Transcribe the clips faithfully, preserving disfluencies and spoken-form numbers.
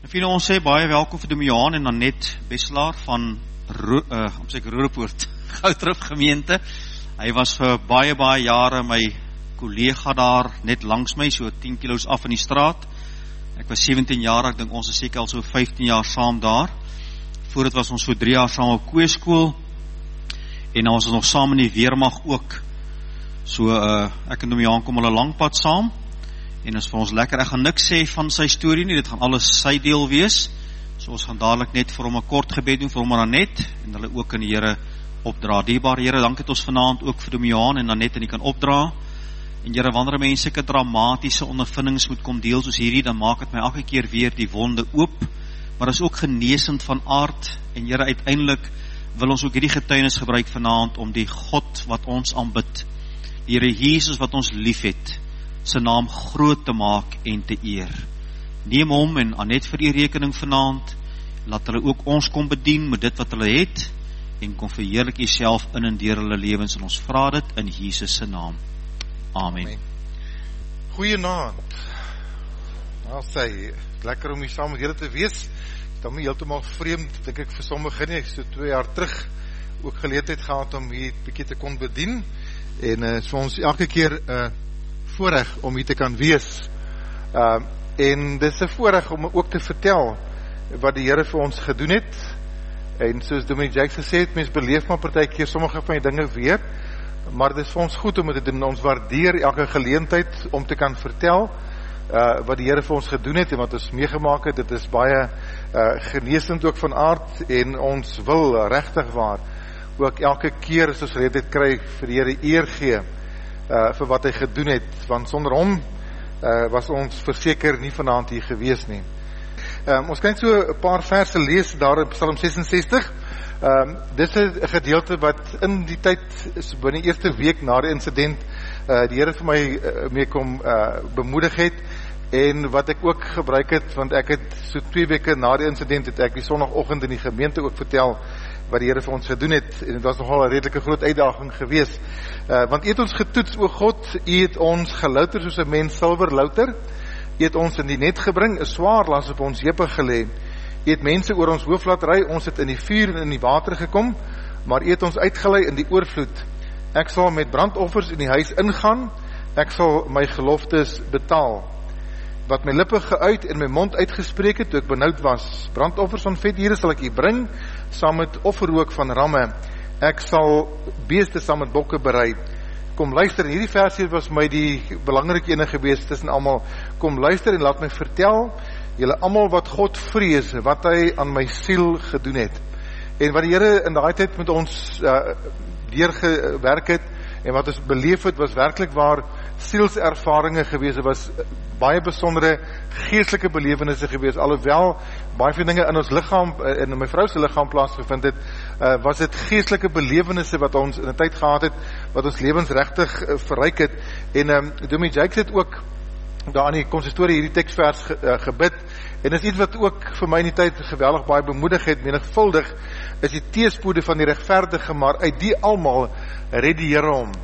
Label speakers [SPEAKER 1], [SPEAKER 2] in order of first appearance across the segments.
[SPEAKER 1] Vriende, ons sê baie welkom vir Dominee Johan en Annette Besselaar van Ro uh, om seker Roodepoort Goutrif gemeente. Hy was vir baie baie jare my kollega daar net langs my, so tien kilo's af in die straat. Ek was sewentien jaar, ek dink ons is seker al so vyftien jaar saam daar. Voordat was ons so drie jaar saam op Kweeskool en dan was ons nog saam in die weermag ook. So uh, ek en Dominee Johan kom al 'n lang pad saam. En is vir ons lekker, ek gaan niks sê van sy storie nie, dit gaan alles sy deel wees, so ons gaan dadelijk net vir hom 'n kort gebed doen, vir hom en Annette, en hulle ook in die Here opdra. Dierbare Here, dank het ons vanaand ook vir Dominee Johan en Annette en die kan opdra, en Here, wanneer mense sulke dramatiese ondervindings moet kom deel soos hierdie, dan maak het my elke keer weer die wonde oop, maar is ook genesend van aard, en Here, uiteindelik wil ons ook hierdie getuienis gebruik vanaand, om die God wat ons aanbid, die Here Jesus wat ons lief het, sy naam groot te maak en te eer. Neem hom en Annette vir die rekening vanaand, laat hulle ook ons kom bedien met dit wat hulle het, en kom verheerlik Uself in en deur hulle lewens, en ons vra dit in Jesus se naam. Amen. Amen.
[SPEAKER 2] Goeienaand. Nou sê, lekker om hier saam met julle te wees, dan my heeltemal vreemd, dink ek vir sommige nie, ek so twee jaar terug, ook geleentheid gehad om hier bietjie te kon bedien, en uh, so ons elke keer, uh, voorreg om hier te kan wees, uh, en dis 'n voorreg om ook te vertel wat die Here vir ons gedoen het, en soos Dominee Jacques gesê het, mens beleef maar partykeer sommige van die dinge weer, maar dis vir ons goed om dit te doen, ons waardeer elke geleentheid om te kan vertel uh, wat die Here vir ons gedoen het en wat ons meegemaak het. Dit is baie uh, genesend ook van aard, en ons wil regtig waar ook elke keer as ons geleentheid kry vir die Here eer gee Uh, vir wat hy gedoen het, want sonder hom uh, was ons verseker nie vanaand hier gewees nie. Um, ons kan so 'n paar verse lees daar in Psalm ses en sestig. Um, dit is 'n gedeelte wat in die tyd, binne die eerste week na die incident, uh, die Here vir my uh, mee kom uh, bemoedig het, en wat ek ook gebruik het, want ek het so twee weke na die incident, het ek die sondagoggend in die gemeente ook vertel, wat die Here vir ons gedoen het, en het was nogal 'n redelike groot uitdaging gewees, uh, want U het ons getoets, o God, U het ons gelouter soos 'n mens silwer louter, U het ons in die net gebring, 'n swaar las op ons heupe gelê, U het mense oor ons hoof laat ry, ons het in die vuur en in die water gekom, maar U het ons uitgelei in die oorvloed. Ek sal met brandoffers in die huis ingaan, ek sal my geloftes betaal. Wat my lippe geuit en my mond uitgespreek het, toe ek benoud was. Brandoffers van vetdiere sal ek U bring, saam met offerrook van ramme. Ek sal beeste saam met bokke berei. Kom luister, hierdie versie was my die belangrike ene gewees tussen almal. Kom luister en laat my vertel, julle almal wat God vrees, wat hy aan my siel gedoen het. En wat die Here in daai tyd met ons uh, deurgewerk het, en wat ons beleef het, was werklik waar sielservarings gewees, het was baie besondere geestelike belewennisse gewees, alhoewel baie van dinge in ons liggaam, en in my vrou se liggaam plaasgevind het, uh, was dit geestelike belewennisse wat ons in 'n tyd gehad het, wat ons lewens regtig uh, verryk het, en um, Dominee Jacques het ook daar in die konsistorie hierdie teksvers ge, uh, gebid, en is iets wat ook vir my in die tyd geweldig baie bemoedig het, menigvuldig, is die teëspoede van die regverdige, maar uit die almal red die Here hom.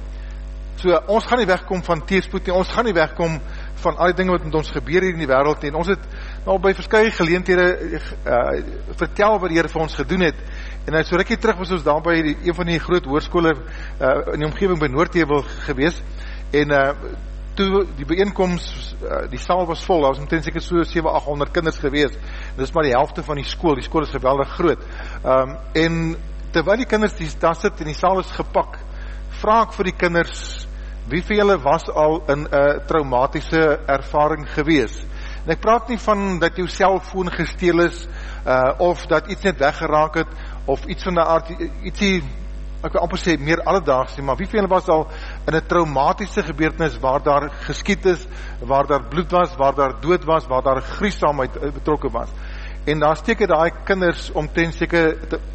[SPEAKER 2] So, ons gaan nie wegkom van teëspoed nie, ons gaan nie wegkom van al die dinge wat met ons gebeur hier in die wêreld nie, en ons het nou by verskeie geleenthede uh, vertel wat die Here vir ons gedoen het, en uh, so rukkie terug was ons daar by die, een van die groot hoërskole uh, in die omgewing by Noordheuwel gewees, en uh, toe die bijeenkoms, uh, die saal was vol, daar was omtrent seker so sewe agthonderd kinders gewees, dit is maar die helfte van die skool, die skool is geweldig groot, um, en terwyl die kinders die, daar sit en die saal is gepak, vra ek vir die kinders, wie vir julle was al in 'n traumatiese ervaring gewees? En ek praat nie van dat jou selfoon gesteel is, uh, of dat iets net weggeraak het, of iets van die aard, ietsie, ek wil amper sê, meer alledaags nie, maar wie vir julle was al in 'n traumatiese gebeurtenis, waar daar geskiet is, waar daar bloed was, waar daar dood was, waar daar gruwsaamheid betrokke was? En daar steek daai kinders omtrent seker,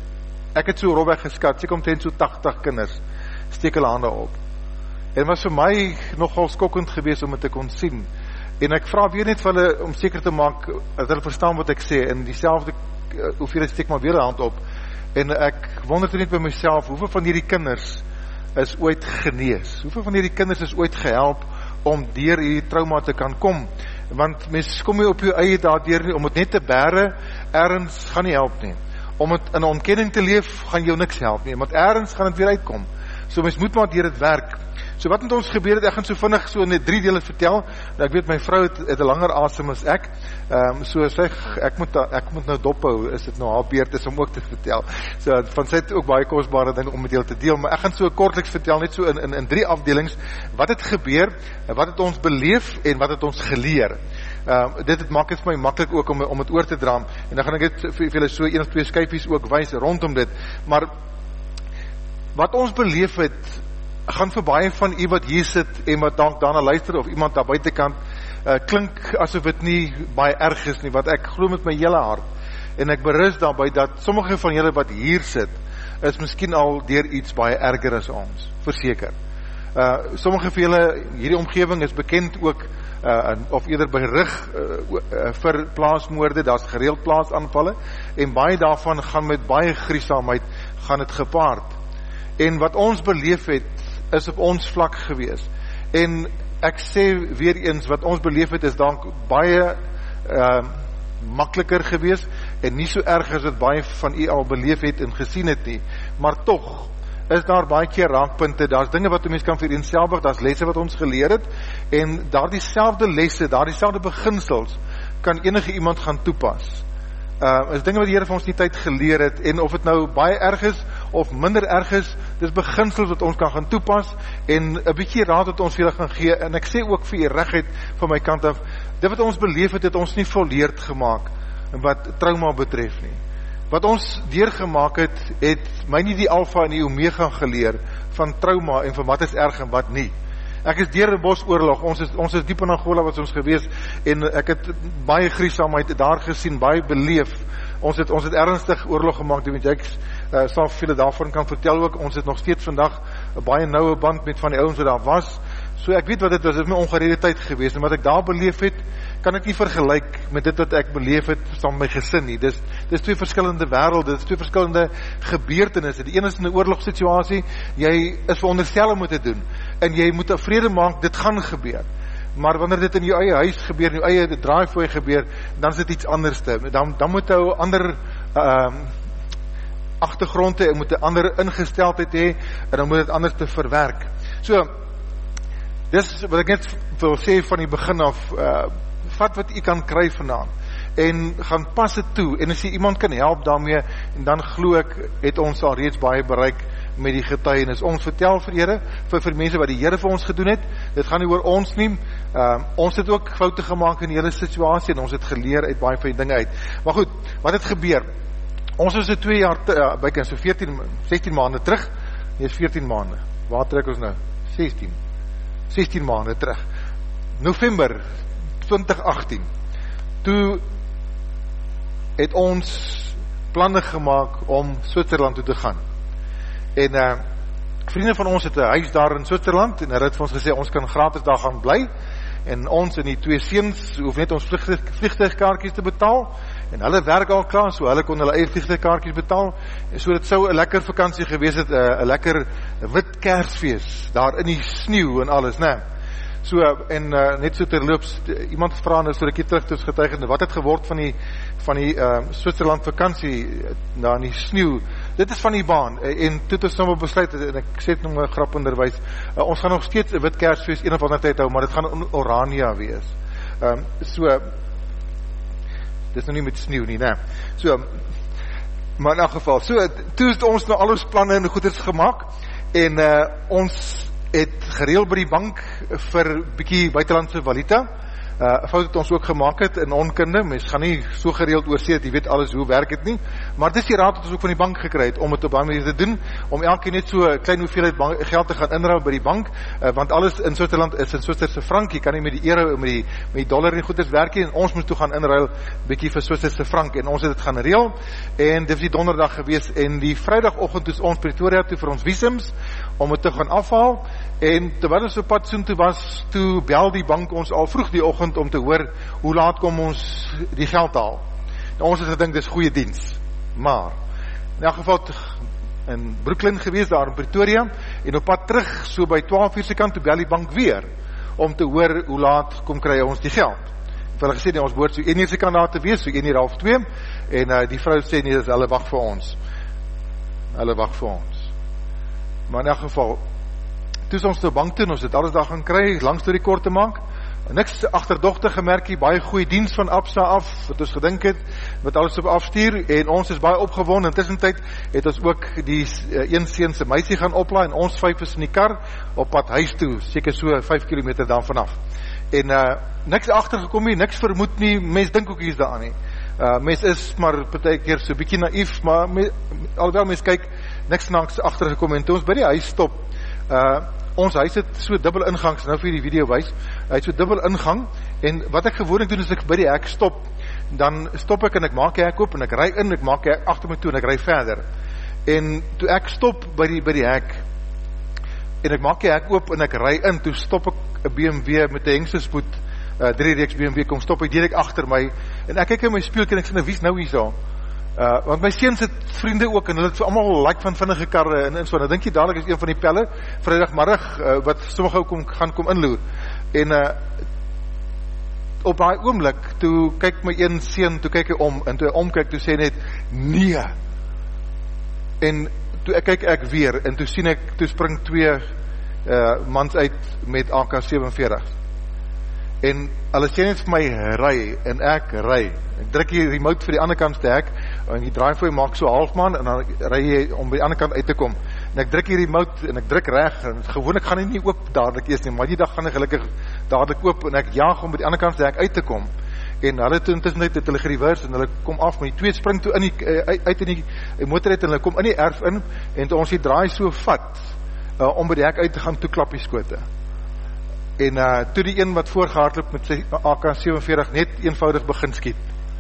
[SPEAKER 2] ek het so rofweg geskat, seker omtrent so tagtig kinders, steek hulle hande op. En was vir my nogal skokkend geweest om dit te kon sien. En ek vra weer net vir hulle om seker te maak dat hulle verstaan wat ek sê, en dieselfde uh, hoeveel steek maar weer 'n hand op. En ek wonder net by myself, hoeveel van hierdie kinders is ooit genees? Hoeveel van hierdie kinders is ooit gehelp om deur hierdie trauma te kan kom? want mens kom nie op jou eie daardeur nie, om het net te bære, ergens gaan nie help nie. Om het in ontkenning te leef, gaan jou niks help nie, want ergens gaan het weer uitkom. So mens moet maar deur het werk. So wat met ons gebeur het, ek gaan so vinnig so net drie dele vertel, nou, ek weet my vrou het, het 'n langer asem as ek, um, so sy, ek moet, ek moet nou dophou, is dit nou haar beurt is om ook te vertel, so van sy het ook baie kosbare dinge om met julle te deel, maar ek gaan so kortliks vertel, net so in, in, in drie afdelings, wat het gebeur, wat het ons beleef, en wat het ons geleer. Um, dit het maak het vir my maklik ook om, om het oor te dra, en dan gaan ek dit vir julle so een of twee skypies ook wys rondom dit, maar wat ons beleef het, gaan vir baie van u wat hier sit en wat dank daarna luister of iemand daar buitekant uh, klink asof dit nie baie erg is nie, wat ek glo met my hele hart en ek berus daarby dat sommige van julle wat hier sit is miskien al deur iets baie erger as ons, verseker. Uh, sommige van julle hierdie omgewing is bekend ook uh, of eerder berig uh, uh, vir plaasmoorde, daar's gereeld plaasaanvalle en baie daarvan gaan met baie gruwsaamheid gaan het gepaard. En wat ons beleef het, is op ons vlak gewees. En ek sê weer eens, wat ons beleef het, is dan baie uh, makliker gewees, en nie so erg as het baie van u al beleef het en gesien het nie. Maar toch, is daar baie keer raakpunte, daar is dinge wat die mens kan vereenselwig, daar is lesse wat ons geleer het, en daar die selfde lesse, daar die selfde beginsels, kan enige iemand gaan toepas. Uh, is dinge wat die Here vir ons die tyd geleer het, en of het nou baie erg is, of minder erg is, dis beginsels wat ons kan gaan toepas, en 'n bietjie raad wat ons vir julle gaan gee, en ek sê ook vir julle regheid van my kant af, dit wat ons beleef het, het ons nie volleerd gemaak, wat trauma betref nie. Wat ons deurgemaak het, het my nie die alfa en die omega geleer, van trauma, en van wat is erg en wat nie. Ek is deur 'n bosoorlog, ons is, ons is diep in Angola wat ons gewees, en ek het baie gruwsaamheid daar gesien, baie beleef, ons het, ons het ernstig oorlog gemaakt, die ek uh, sal vele daarvan kan vertel ook, ons het nog steeds vandag 'n baie nouwe band met van die ouens wat daar was, so ek weet wat dit was, dit is my ongerede tyd gewees, en wat ek daar beleef het, kan ek nie vergelyk met dit wat ek beleef het van my gesin nie, dis, dis twee verskillende wêrelde, dis twee verskillende gebeurtenisse, die een is in 'n oorlogssituasie, jy is veronderstel om te doen, en jy moet 'n vrede maak, dit gaan gebeur, maar wanneer dit in jou eie huis gebeur, in jou eie draaifooi gebeur, dan is dit iets anders, dan, dan moet jy ander uh, agtergrond hê, moet 'n ander ingesteldheid hê, en dan moet dit anders te verwerk. So, dis wat ek net wil sê van die begin af, uh, vat wat jy kan kry vandaan, en gaan pas dit toe, en as jy iemand kan help daarmee, en dan glo ek, het ons al reeds baie bereik met die getuienis. Ons vertel vir Here, vir, vir mense wat die Here vir ons gedoen het, dit gaan nie oor ons nie, uh, ons het ook foute gemaakt in die hele situasie, en ons het geleer uit baie van die dinge uit. Maar goed, wat het gebeur? Ons is so twee jaar, uh, byk so veertien, sestien maande terug, nie is veertien maande, waar trek ons nou? sestien, sestien maande terug, November twintig agtien, toe het ons planne gemaak om Switserland toe te gaan, en uh, vriende van ons het 'n huis daar in Switserland, en hulle het vir ons gesê, ons kan gratis daar gaan bly, en ons en die twee seuns hoef net ons vliegtuigkaartjies te betaal, en hulle werk al klaar, so hulle kon hulle eie vliegtuigkaartjies betaal, en so dit sou 'n lekker vakansie gewees het, 'n lekker wit Kersfees, daar in die sneeu en alles, né? So, en uh, net so terloops, iemand vra nou so 'n rukkie terug, toe ons getuig het, wat het geword van die van die uh, Switserland vakansie daar in die sneeu? Dit is van die baan, en toe het ons nou besluit, en ek sê het nog 'n graponderwys, uh, ons gaan nog steeds 'n wit Kersfees een of ander tyd hou, maar dit gaan in Orania wees. Um, so, dit is nou nie met sneeu nie, né? So, maar in elk geval, so, toe het ons nou al ons planne en goeders gemaak, en uh, ons het gereeld by die bank vir bietjie buitelandse valuta, uh, fout het ons ook gemaak het in onkunde, mens gaan nie so gereeld oorsee dat jy weet alles hoe werk het nie, maar dis die raad wat ons ook van die bank gekry het, om het op baie manier te doen, om elke net so klein hoeveelheid bank, geld te gaan inruil by die bank, uh, want alles in Switserland is in Switserse frank, jy kan nie met die euro, met die, met die dollar en goeders werk nie, en ons moest toe gaan inruil, bietjie vir Switserse frank, en ons het het gaan reel, en dit was die donderdag gewees, en die vrydagoggend toe ons Pretoria toe vir ons visums, om het te gaan afhaal, en terwyl ons op pad soen toe was, toe bel die bank ons al vroeg die oggend om te hoor, hoe laat kom ons die geld haal. Nou, ons het gedink, dis goeie diens, maar, in elk geval, in Brooklyn gewees, daar in Pretoria, en op pad terug, so by twaalf uur se kant, toe bel die bank weer, om te hoor, hoe laat kom kry ons die geld. vir hulle gesê, nee, ons behoort so een uur se kant daar te wees, so een uur half twee, en uh, die vrou sê, nee, hulle wag vir ons. Hulle wag vir ons. Maar in elk geval, toe is ons te bank toe, ons het alles daar gaan kry, lang storie kort te maak, niks agterdogtig gemerk hier, baie goeie diens van Absa af, wat ons gedink het, wat alles op afstuur, en ons is baie opgewonde. In tussentyd het ons ook die uh, een seun se meisie gaan oplaai, en ons vyf is in die kar, op pad huis toe, seker so vyf kilometer daar vanaf. En uh, niks agtergekom nie, niks vermoed nie, mens dink ook hier's daar nie. Uh, mens is maar partykeer so bietjie naïef, maar me, alhoewel mens kyk, niks naaks agtergekom, en toe ons by die huis stop, uh, ons huis het so dubbel ingang, nou vir die video wys, hy het so dubbel ingang, en wat ek gewoonlik doen, is ek by die hek stop, dan stop ek en ek maak die hek oop, en ek ry in, ek maak die hek achter my toe, en ek ry verder, en toe ek stop by die, by die hek, en ek maak die hek oop, en ek ry in, toe stop ek een B M W met die hengse spoed, uh, drie reeks B M W, kom stop hy direct achter my, en ek kyk in my speelkie, en ek sê, nou wie is nou hier so? Uh, want my seuns het vriende ook, en hulle het allemaal like van vinnige karre, en, en so, en dan denk jy dadelijk is een van die pelle, vrijdagmiddag, uh, wat sommige kom, gaan kom inloer, en uh, op die oomlik, toe kyk my een seun, toe kyk hy om, en toe hy omkyk, toe sê hy net, nee, en toe ek kyk ek weer, en toe sien ek, toe spring twee uh, mans uit, met A K seventy-four, en hulle sê net vir my, ry, en ek ry, ek druk die remote vir die ander kant te hek, en die draai vir my maak so halfman, en dan ry jy om by die ander kant uit te kom, en ek druk die remote, en ek druk reg, en gewoonlik gaan hy nie oop dadelijk eers nie, maar die dag gaan hy gelukkig dadelijk oop, en ek jaag om by die ander kant te hek uit te kom, en hulle toe intussen het hulle gereverse, en hulle kom af, maar die twee spring toe in die, uit in die, die motor uit, en hulle kom in die erf in, en toe ons die draai so vat, uh, om by die hek uit te gaan, toe klap die skote. En uh, toe die een wat voorgehardloop met sy A K seventy-four net eenvoudig begin skiet.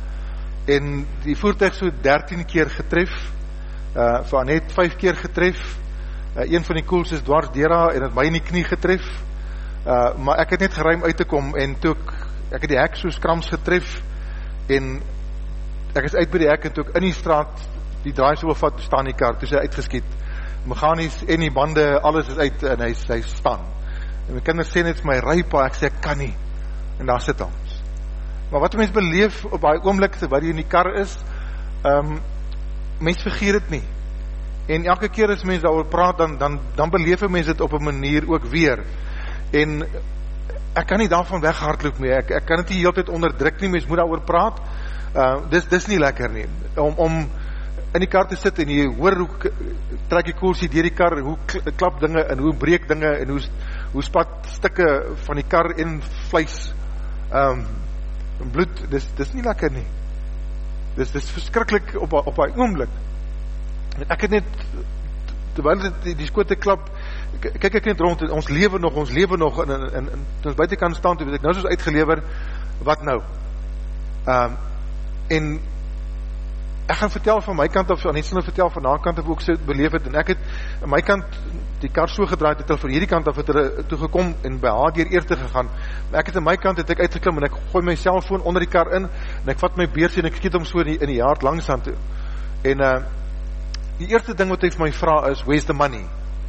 [SPEAKER 2] En die voertuig so dertien keer getref, uh, van net vyf keer getref, uh, een van die koels is dwars deur haar en het my in die knie getref, uh, maar ek het net geruim uit te kom, en toe ek, ek het die hek so skrams getref, en ek is uit by die hek, en toe ek in die straat, die draai so wil vat, staan die kar, toe is hy uitgeskiet, mechanies en die bande, alles is uit, en hy, hy staan. En my kinders sê net vir my, ry pa, ek sê ek kan nie, en daar sit ons. Maar wat mens beleef op die oomblik waar jy in die kar is, um, mens vergeet het nie. En elke keer as mens daaroor praat, dan, dan, dan beleef mens het op 'n manier ook weer. En ek kan nie daarvan weghardloop nie, ek, ek kan het nie die hele tyd onderdruk nie, mens moet daaroor praat, uh, dis, dis nie lekker nie, om, om in die kar te sit, en jy hoor hoe trek die koelsie deur die kar, hoe klap dinge, en hoe breek dinge, en hoe, hoe spat stikke van die kar en vleis, um, en bloed, dis, dis nie lekker nie, dis, dis verskrikkelijk op, op die oomblik, en ek het net, terwyl die, die skote klap, kyk ek net rond, ons lewe nog, ons lewe nog, en, en, en, en toe ons buiten kan staan, toe weet ek nou soos uitgelewer, wat nou, um, en, ek gaan vertel van my kant af, en net sal vertel van haar kant af, hoe ek so beleef het, en ek het, aan my kant, die kar so gedraaid, het hulle van hierdie kant af, het hulle toegekom, en by haar dier eer te gegaan, maar ek het aan my kant, het ek uitgeklim, en ek gooi my cellfoon onder die kar in, en ek vat my beersie, en ek skiet hom so in die, in die jaard langs aan toe, en uh, die eerste ding wat hy vir my vraag is, where's the money?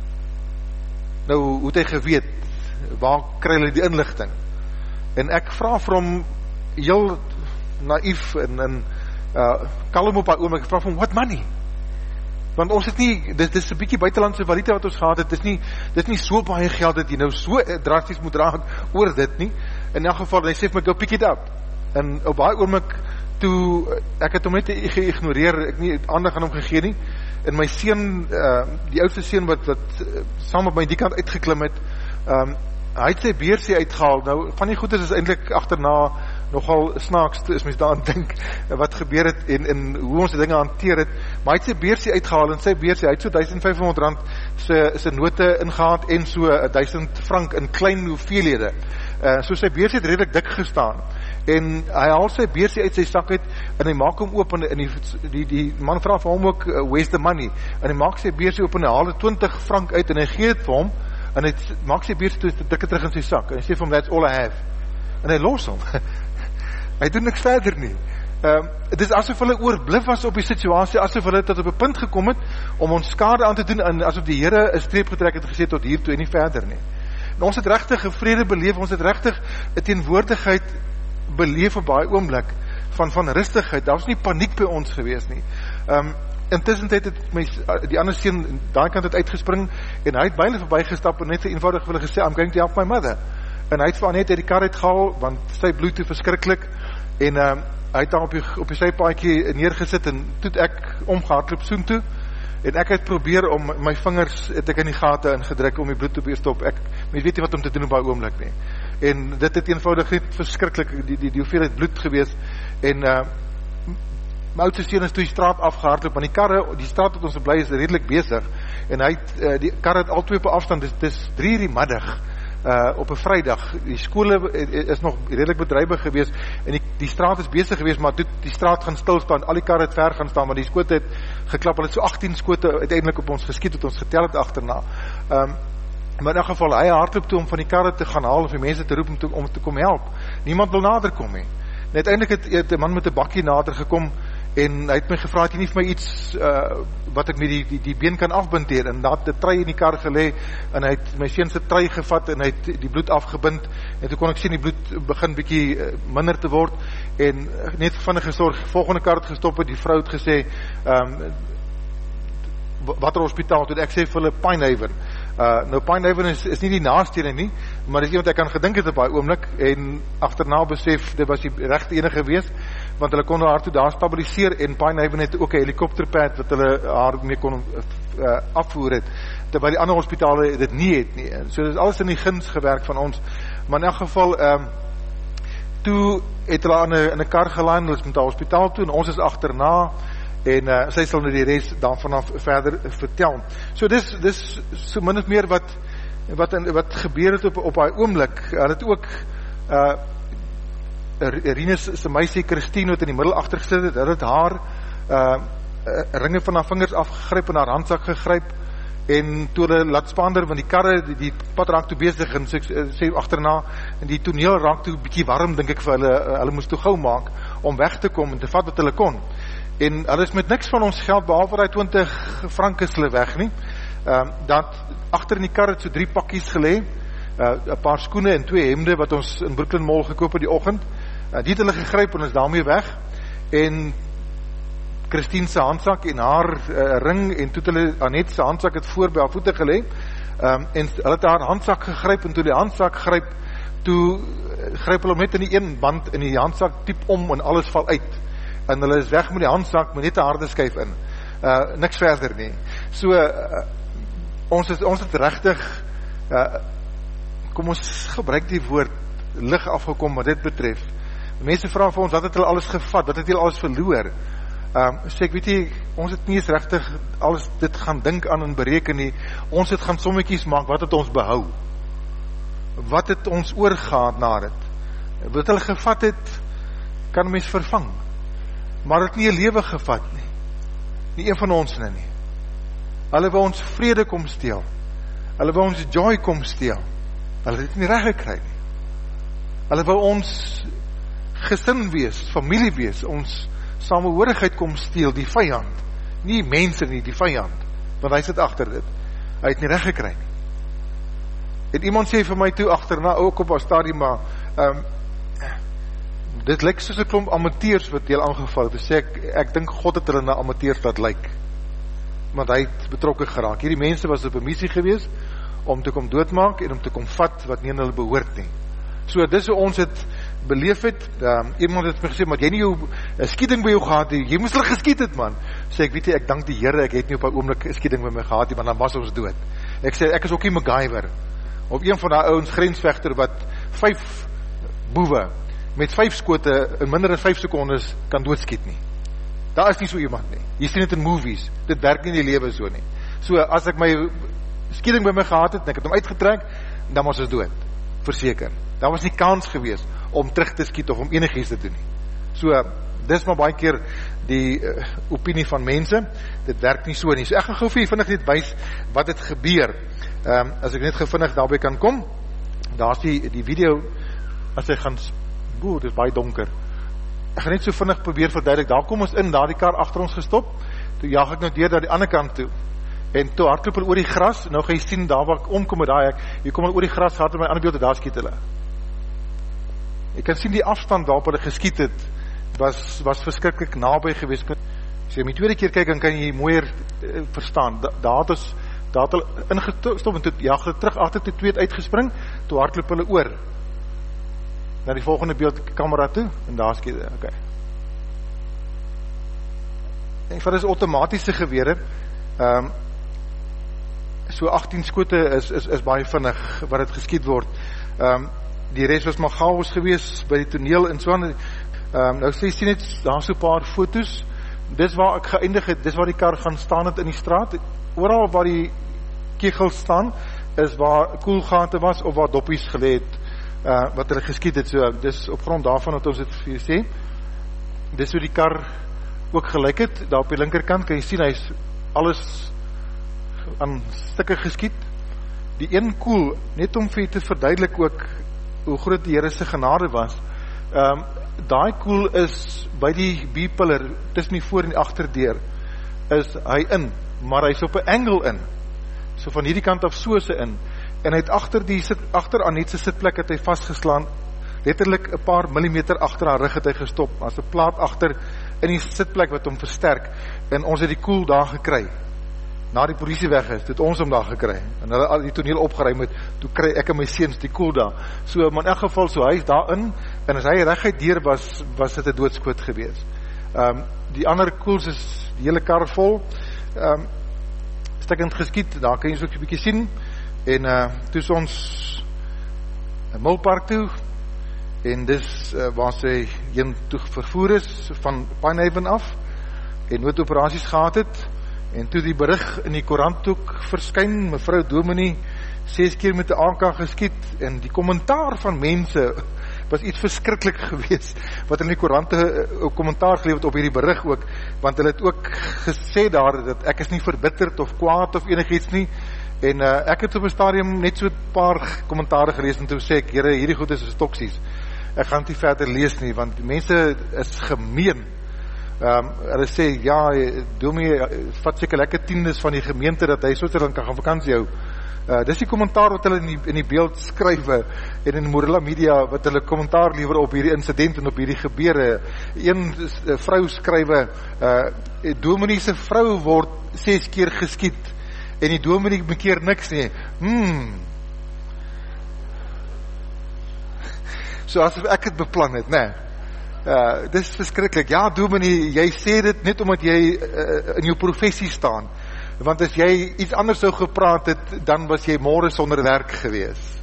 [SPEAKER 2] Nou, hoe het hy geweet, waar kry hulle die inligting? En ek vraag vir hom, heel naïef, en, en Uh, kalm op haar oom, ek vraag van, what money? Want ons het nie, dit, dit is een bykie buitenlandse valuta wat ons gehad het, dit is nie, dit is nie so baie geld dat jy nou so drasties moet raak oor dit nie, in elk geval, hy sê vir my, go pick it up, en op haar oom ek, toe, ek het hom net geïgnoreer, ek nie aandag aan hom gegee nie, en my seun, uh, die oudste seun wat, wat uh, saam op my die kant uitgeklim het, um, hy het sy beersie uitgehaal, nou, van die goedes is eindelijk achterna, nogal snaaks, is mens daar aan dink, wat gebeur het, en, en hoe ons die dinge hanteer het, maar hy het sy beersie uitgehaal, en sy beersie, hy het so duisend vyfhonderd rand sy, sy note ingehaad, en so duisend frank in klein hoeveelhede, uh, so sy beersie het redelijk dik gestaan, en hy haal sy beersie uit sy sak uit, en hy maak hom oop, en die, die, die man vraag vir hom ook, uh, where's the money, en hy maak sy beersie oop, en hy haal twintig frank uit, en hy gee het vir hom, en hy maak sy beersie toe, dikke terug in sy sak, en hy sê vir hom, that's all I have, en hy los hom, hy doen niks verder nie. Um, het is asof hulle oorblif was op die situasie, asof hulle tot op een punt gekom het, om ons skade aan te doen, en asof die Here een streep getrek het gesê tot hiertoe en nie verder nie. En ons het rechtig vrede beleef, ons het rechtig een teenwoordigheid beleef op baie oomblik van, van rustigheid. Daar was nie paniek by ons gewees nie. Um, intussen het het my, die ander seun, daai kant het uitgespring, en hy het byna verbygestap, en net so eenvoudig vir hulle gesê, I'm going to help my mother. En hy het vir Annette uit die kar uitgehaal, want sy bloed toe verskriklik, en um, hy het daar op die, op die sypaadjie neergesit, en toe het ek omgehardloop soen toe, en ek het probeer om, my vingers het ek in die gate ingedruk, om die bloed te beestop, ek, mens weet nie wat om te doen op baie oomblik nie, en dit het eenvoudig net verskriklik, die, die, die hoeveelheid bloed gewees, en uh, my oudste seun is toe die straat afgehardloop, want die karre, die straat wat ons bly is redelik besig, en hy het, uh, die karre het al twee op afstand, dis, dis drie uur die middag, uh, op 'n Vrydag, die skole is nog redelik bedrywig gewees, en die, die straat is besig gewees, maar toe die straat gaan stilstaan, al die karre het ver gaan staan, maar die skote het geklap, hulle het so agttien skote uiteindelik op ons geskiet, wat ons getel het agterna, um, maar in elk geval, hy hardloop toe om van die karre te gaan haal, of die mense te roep om te, om te kom help, niemand wil nader kom he, en uiteindelik het, het die man met 'n bakkie nader gekom, en hy het my gevra, het jy nie vir my iets uh, wat ek met die, die, die been kan afbind hier, en daar het die trui in die kar gelê, en hy het my seun se trui gevat, en hy het die bloed afgebind, en toe kon ek sien die bloed begin bietjie uh, minder te word, en net vinnig gesorg, volgende kar het gestop, het die vrou het gesê, um, watter hospitaal, toe ek sê vir hulle Pinehaven, uh, nou Pinehaven is, is nie die naaste nie, maar dis iemand ek kan gedink het op baie oomblik, en agterna besef, dit was die regte ene gewees, want hulle kon haar toe daar stabiliseer, en Pinehaven het ook 'n helikopterpad wat hulle haar mee kon uh, afvoer het, terwyl die ander hospitale dit nie het nie, en so dit is alles in die guns gewerk van ons, maar in elk geval, um, toe het hulle aan 'n, in 'n kar gelaai, hulle is met die hospitaal toe, en ons is agterna, en uh, sy sal nou die rest dan vanaf verder vertel. So dis, dis so min of meer wat, wat, wat gebeur het op, op haar oomblik, hulle het ook, uh, Rinus se meisie Christine wat in die middel agtergesit het, hulle het haar uh, ringe van haar vingers afgegryp en haar handsak gegryp, en toe hulle laat spaander, want die karre, die, die pad raak toe bezig, en sê, sê agterna, en die toneel raak toe bietjie warm, dink ek vir hulle, hulle moes toe gou maak, om weg te kom, en te vat wat hulle kon, en hulle is met niks van ons geld, behalwe die twintig frank is hulle weg nie, uh, dat agter in die kar het so drie pakkies gelê, uh, 'n paar skoene en twee hemde, wat ons in Brooklyn Mall gekoop het die oggend, uh, die het hulle gegryp, en is daarmee weg, en Christine se handsak en haar uh, ring, en toe hulle Annette se handsak het voor by haar voete gelê, um, en hulle het haar handsak gegryp, en toe die handsak gryp, toe uh, gryp hulle net in die een band, in die handsak diep om, en alles val uit, en hulle is weg met die handsak, met net 'n harde skyf in, uh, niks verder nie, so, uh, ons is, ons het regtig, uh, kom ons gebruik die woord, lig afgekom wat dit betref, mense vra vir ons, wat het hulle alles gevat, wat het hulle alles verloor, Um, sê ek weet nie, ons het nie eens rechtig alles dit gaan dink aan en bereken nie, ons het gaan sommetjies maak, wat het ons behou, wat het ons oorgaat na dit, wat hulle gevat het, kan mens vervang, maar het nie 'n lewe gevat nie, nie een van ons nie, nie. Hulle wil ons vrede kom steel, hulle wil ons joy kom steel, hulle het nie reg gekry nie, hulle wil ons gesin wees, familie wees, ons samehorigheid kom steel, die vyand, nie mense nie, die vyand, want hy sit agter dit, hy het nie reg gekry nie. En iemand sê vir my toe agterna, ook op haar stadium, maar um, dit lyk soos 'n klomp amateurs wat heel aangeval het, sê ek, ek dink God het hulle na amateurs laat lyk, want hy het betrokke geraak. Hierdie mense was op 'n missie gewees, om te kom doodmaak, en om te kom vat, wat nie aan hulle behoort nie. So, dis hoe ons het beleef het, um, iemand het my gesê, maar jy nie jou uh, skieding by jou gehad, jy moes hulle geskiet het, man. Sê ek, weet jy, ek dank die Here, ek het nie op 'n oomblik skieding by my gehad, want dan was ons dood. Ek sê, ek is ook nie MacGyver, of een van die ouens grensvegter, wat vyf boewe, met vyf skote, in minder as vyf sekondes, kan doodskiet nie. Daar is nie so iemand nie. Jy sien het in movies, dit werk nie in die lewe so nie. So, as ek my skieding by my gehad het, en ek het hom uitgetrek, dan was ons dood, verseker. Daar was nie kans gewees, om terug te skiet, of om enigiets te doen nie. So, dis maar baie keer die uh, opinie van mense, dit werk nie so nie. So, ek gaan gou vir jy vinnig net wys, wat het gebeur. Um, as ek net gou vinnig daarby kan kom, daar is die, die video, as ek gaan, boe, dit is baie donker, ek gaan net so vinnig probeer verduidelik, daar kom ons in, daar die kar achter ons gestop, toe jaag ek nou deur naar die ander kant toe, en toe hardloop hulle oor die gras, nou gaan jy sien, daar waar ek omkom met daar, ek, jy kom hulle oor die gras, gaat er my ander beeld, daar skiet hulle. Ek kan sien die afstand waarop hulle geskiet het, was, was verskriklik naby geweest. As jy my tweede keer kyk, dan kan jy mooier uh, verstaan. Da, daar het ons, daar het hulle ingestop, en toe jaag hulle terug, achter toe twee het uitgespring, toe hardloop hulle oor, na die volgende beeldkamera toe, en daar skiet, oké. Okay. En van is automatiese gewere, um, so agttien skote is, is, is baie vinnig, wat het geskiet word. Um, die rest was maar chaos gewees, by die toneel en so aan. Um, nou sê sien het, daar so paar foto's, dis waar ek geëindig het, dis waar die kar gaan staan het in die straat, oral waar die kegels staan, is waar koelgate was, of waar doppies geleed, uh, wat hulle geskiet het, so, dis op grond daarvan wat ons het vir jy sê, dis hoe die kar ook gelyk het, daar op die linkerkant, kan jy sien, hy is alles aan stukke geskiet, die een koel, net om vir jy te verduidelik ook, hoe groot die Here se genade was, um, daai koel is by die B-pillar, tussen die voor en die achterdeur, is hy in, maar hy is op 'n angle in, so van hierdie kant af so se in, en hy het achter die sit, achter Anet se sitplek het hy vastgeslaan, letterlik 'n paar millimeter achter haar rug het hy gestop, as 'n plaat achter in die sitplek wat hom versterk, en ons het die koel daar gekry, na die polisie weg is, het ons hom daar gekry, en hulle al die toneel opgeruim het, toe kry ek en my seuns die koel daar, so, maar in elk geval, so hy is daarin, en as hy reguit deur was, was dit 'n doodskoot gewees. Um, die ander koels is die hele kar vol, um, stikkend geskiet, daar kan jy so 'n bietjie sien, en uh, toe is ons in Milpark toe, en dis uh, waar sy heen toe vervoer is, van Pinehaven af, en noodoperaties gehad het, en toe die berig in die koerant ook verskyn, mevrou Dominee, ses keer met die A K geskiet, en die kommentaar van mense, was iets verskriklik gewees, wat in die koerante ook kommentaar gelewerd op hierdie berig ook, want hulle het ook gesê daar, dat ek is nie verbitterd of kwaad of enig iets nie, en uh, ek het op 'n stadium net so 'n paar kommentare gelees, en toe sê ek, Here, hierdie goed is toksies, ek gaan nie verder lees nie, want die mense is gemeen, um, hulle sê, ja, Domie, vat seker lekker tiendes van die gemeente, dat hy so te lang kan gaan vakansie hou, Uh, dis die kommentaar wat hulle in die, in die beeld skrywe, en in Morella Media, wat hulle kommentaar lewer op hierdie incident en op hierdie gebeure. Een uh, vrou skrywe, uh, Dominee se vrou word ses keer geskiet, en die Dominee bekeer niks nie. Hmm. So asof ek het beplan het, nee. Uh, dis verskriklik. Ja, Dominee, jy sê dit net omdat jy uh, in jou professie staan, want as jy iets anders sou gepraat het, dan was jy môre sonder werk gewees.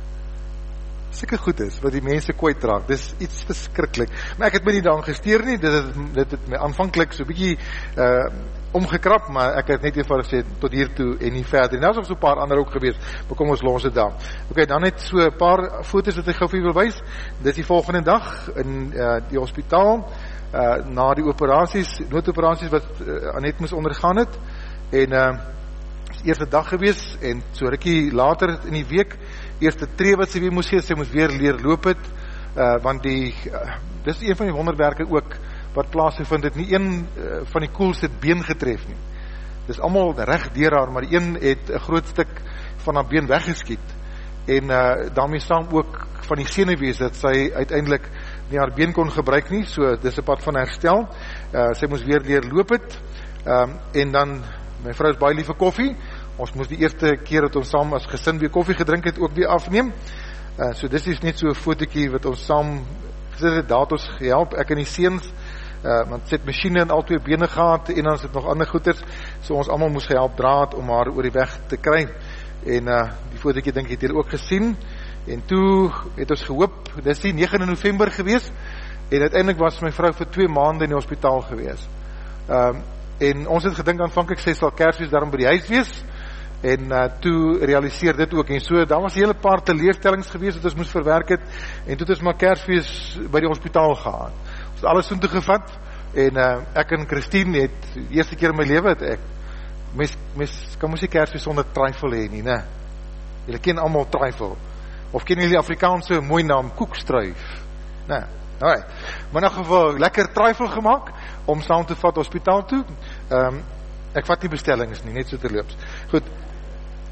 [SPEAKER 2] Seker goed is, wat die mense kwyt raak, dis iets verskriklik, maar ek het my nie daaraan gesteer nie, dit het, dit het my aanvanklik so bietjie uh, omgekrap, maar ek het net eenvoudig gesê, tot hier toe en nie verder, en daar is ook so 'n paar ander ook gewees, maar kom ons los dit daar. Ok, dan net so 'n paar foto's wat ek gou vir julle wil wys, dis die volgende dag, in uh, die hospitaal, uh, na die operasies, noodoperasies wat uh, Anet moes ondergaan het, en uh, eerste dag gewees, en so rukkie later in die week, eerste tree wat sy weer moes gee, sy moes weer leer loop het, uh, want die, uh, dis een van die wonderwerke ook, wat plaasgevind het, nie een uh, van die koels het been getref nie, dis allemaal recht deur haar, maar die een het een groot stuk van haar been weggeskiet, en uh, daarmee saam ook van die senuwees, dat sy uiteindelik nie haar been kon gebruik nie, so dis 'n pad van herstel, uh, sy moes weer leer loop het, um, en dan my vrou is baie lief vir koffie, ons moes die eerste keer dat ons saam as gesin weer koffie gedrink het, ook weer afneem, uh, so dis is net so 'n fotootjie wat ons saam gesit het, daar het ons gehelp, ek en die seuns, uh, want sy het machine in al twee bene gehad, en dan het nog ander goeders, so ons allemaal moes gehelp draad, om haar oor die weg te kry, en uh, die fotootjie dink ek het hier ook gesien, en toe het ons gehoop, dis die negende November gewees, en uiteindelik was my vrou vir twee maande in die hospitaal gewees, um, en ons het gedink aanvanklik sy sal Kersfees daarom by die huis wees, en uh, toe realiseer dit ook, en so, daar was 'n hele paar teleurstellings gewees, wat ons moes verwerk het, en toe het ons maar Kersfees by die hospitaal gehad, ons het alles soontoe gevat, en uh, ek en Christine het, die eerste keer in my lewe het ek, mens, mens kan moes die Kersfees sonder trifle hê nie, ne, julle ken allemaal trifle, of ken julle die Afrikaanse mooi naam, koekstruif, ne, alright, maar in elk geval, lekker trifle gemaakt, om saam te vat hospitaal toe, um, ek vat nie bestellings nie, net so terloops, goed,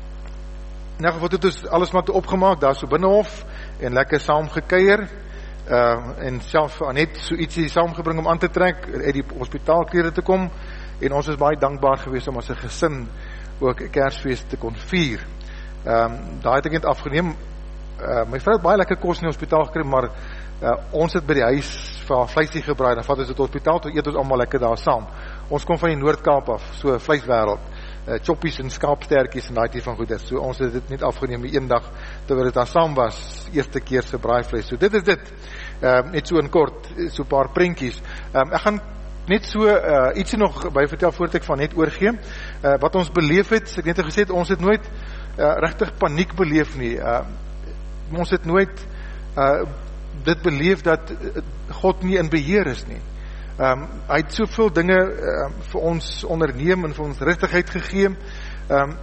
[SPEAKER 2] in elk geval het ons alles maar te opgemaak, daar so binnenhof, en lekker saam gekeier, uh, en self net so ietsie saamgebring om aan te trek, uit die hospitaalklere te kom, en ons is baie dankbaar geweest om as 'n gesin ook Kersfees te kon vier. Um, daai het ek net afgeneem. Uh, my vrou het baie lekker kos in die hospitaal gekry, maar uh, ons het by die huis vir haar vleisie gebraai, dan vat ons dit hospitaal toe, eet ons allemaal lekker daar saam. Ons kom van die Noord-Kaap af, so vleiswêreld, uh, choppies en skaapsterkies en daai tipe van goeders, so ons het dit net afgeneem die een dag, terwyl dit daar saam was, eerste keer se braaivleis, so dit is dit, uh, net so in kort, so 'n paar prentjies. Um, ek gaan net so uh, ietsie nog by vertel voordat ek van net oorgee, uh, wat ons beleef het, ek net gesê het, ons het nooit uh, regtig paniek beleef nie, uh, ons het nooit uh, dit beleef dat God nie in beheer is nie. Um, hy het soveel dinge uh, vir ons onderneem en vir ons rustigheid gegee. Um,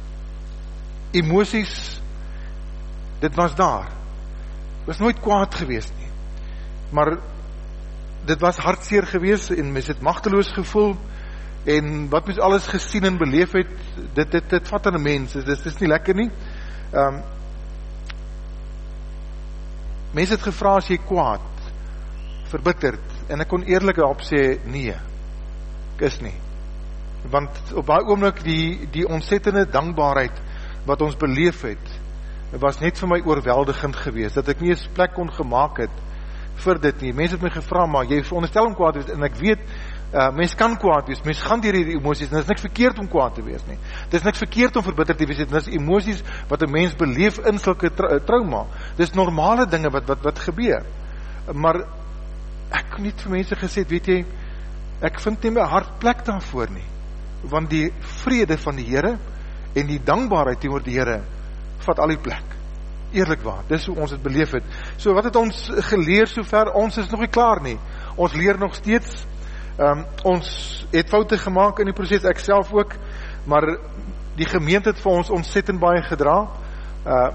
[SPEAKER 2] emosies, dit was daar. Was nooit kwaad geweest nie. Maar dit was hartseer geweest en mens het magteloos gevoel en wat mens alles gesien en beleef het, dit, dit, dit vat aan 'n mens, dit, dit is nie lekker nie. Um, Mense het gevra as jy kwaad, verbitterd, en ek kon eerlik daarop sê, nee, ek is nie. Want op daai oomblik die, die ontsettende dankbaarheid wat ons beleef het, was net vir my oorweldigend geweest, dat ek nie eens plek kon gemaak het vir dit nie. Mense het my gevra, maar jy veronderstel om kwaad te wees, en ek weet, uh, mens kan kwaad wees, mens gaan deur die emosies, en dit is niks verkeerd om kwaad te wees nie. Dit is niks verkeerd om verbitterd te wees, dit is emosies wat 'n mens beleef in sulke tra trauma. Dit is normale dinge wat, wat, wat gebeur. Maar, ek kon niet vir mense gesê, weet jy, ek vind nie my hart plek daarvoor nie, want die vrede van die Here, en die dankbaarheid teenoor die Here, vat al die plek. Eerlik waar, dis hoe ons het beleef het. So wat het ons geleer sover, ons is nog nie klaar nie. Ons leer nog steeds, um, ons het foute gemaak in die proses, ek self ook, maar die gemeente het vir ons ontsettend baie gedra, uh,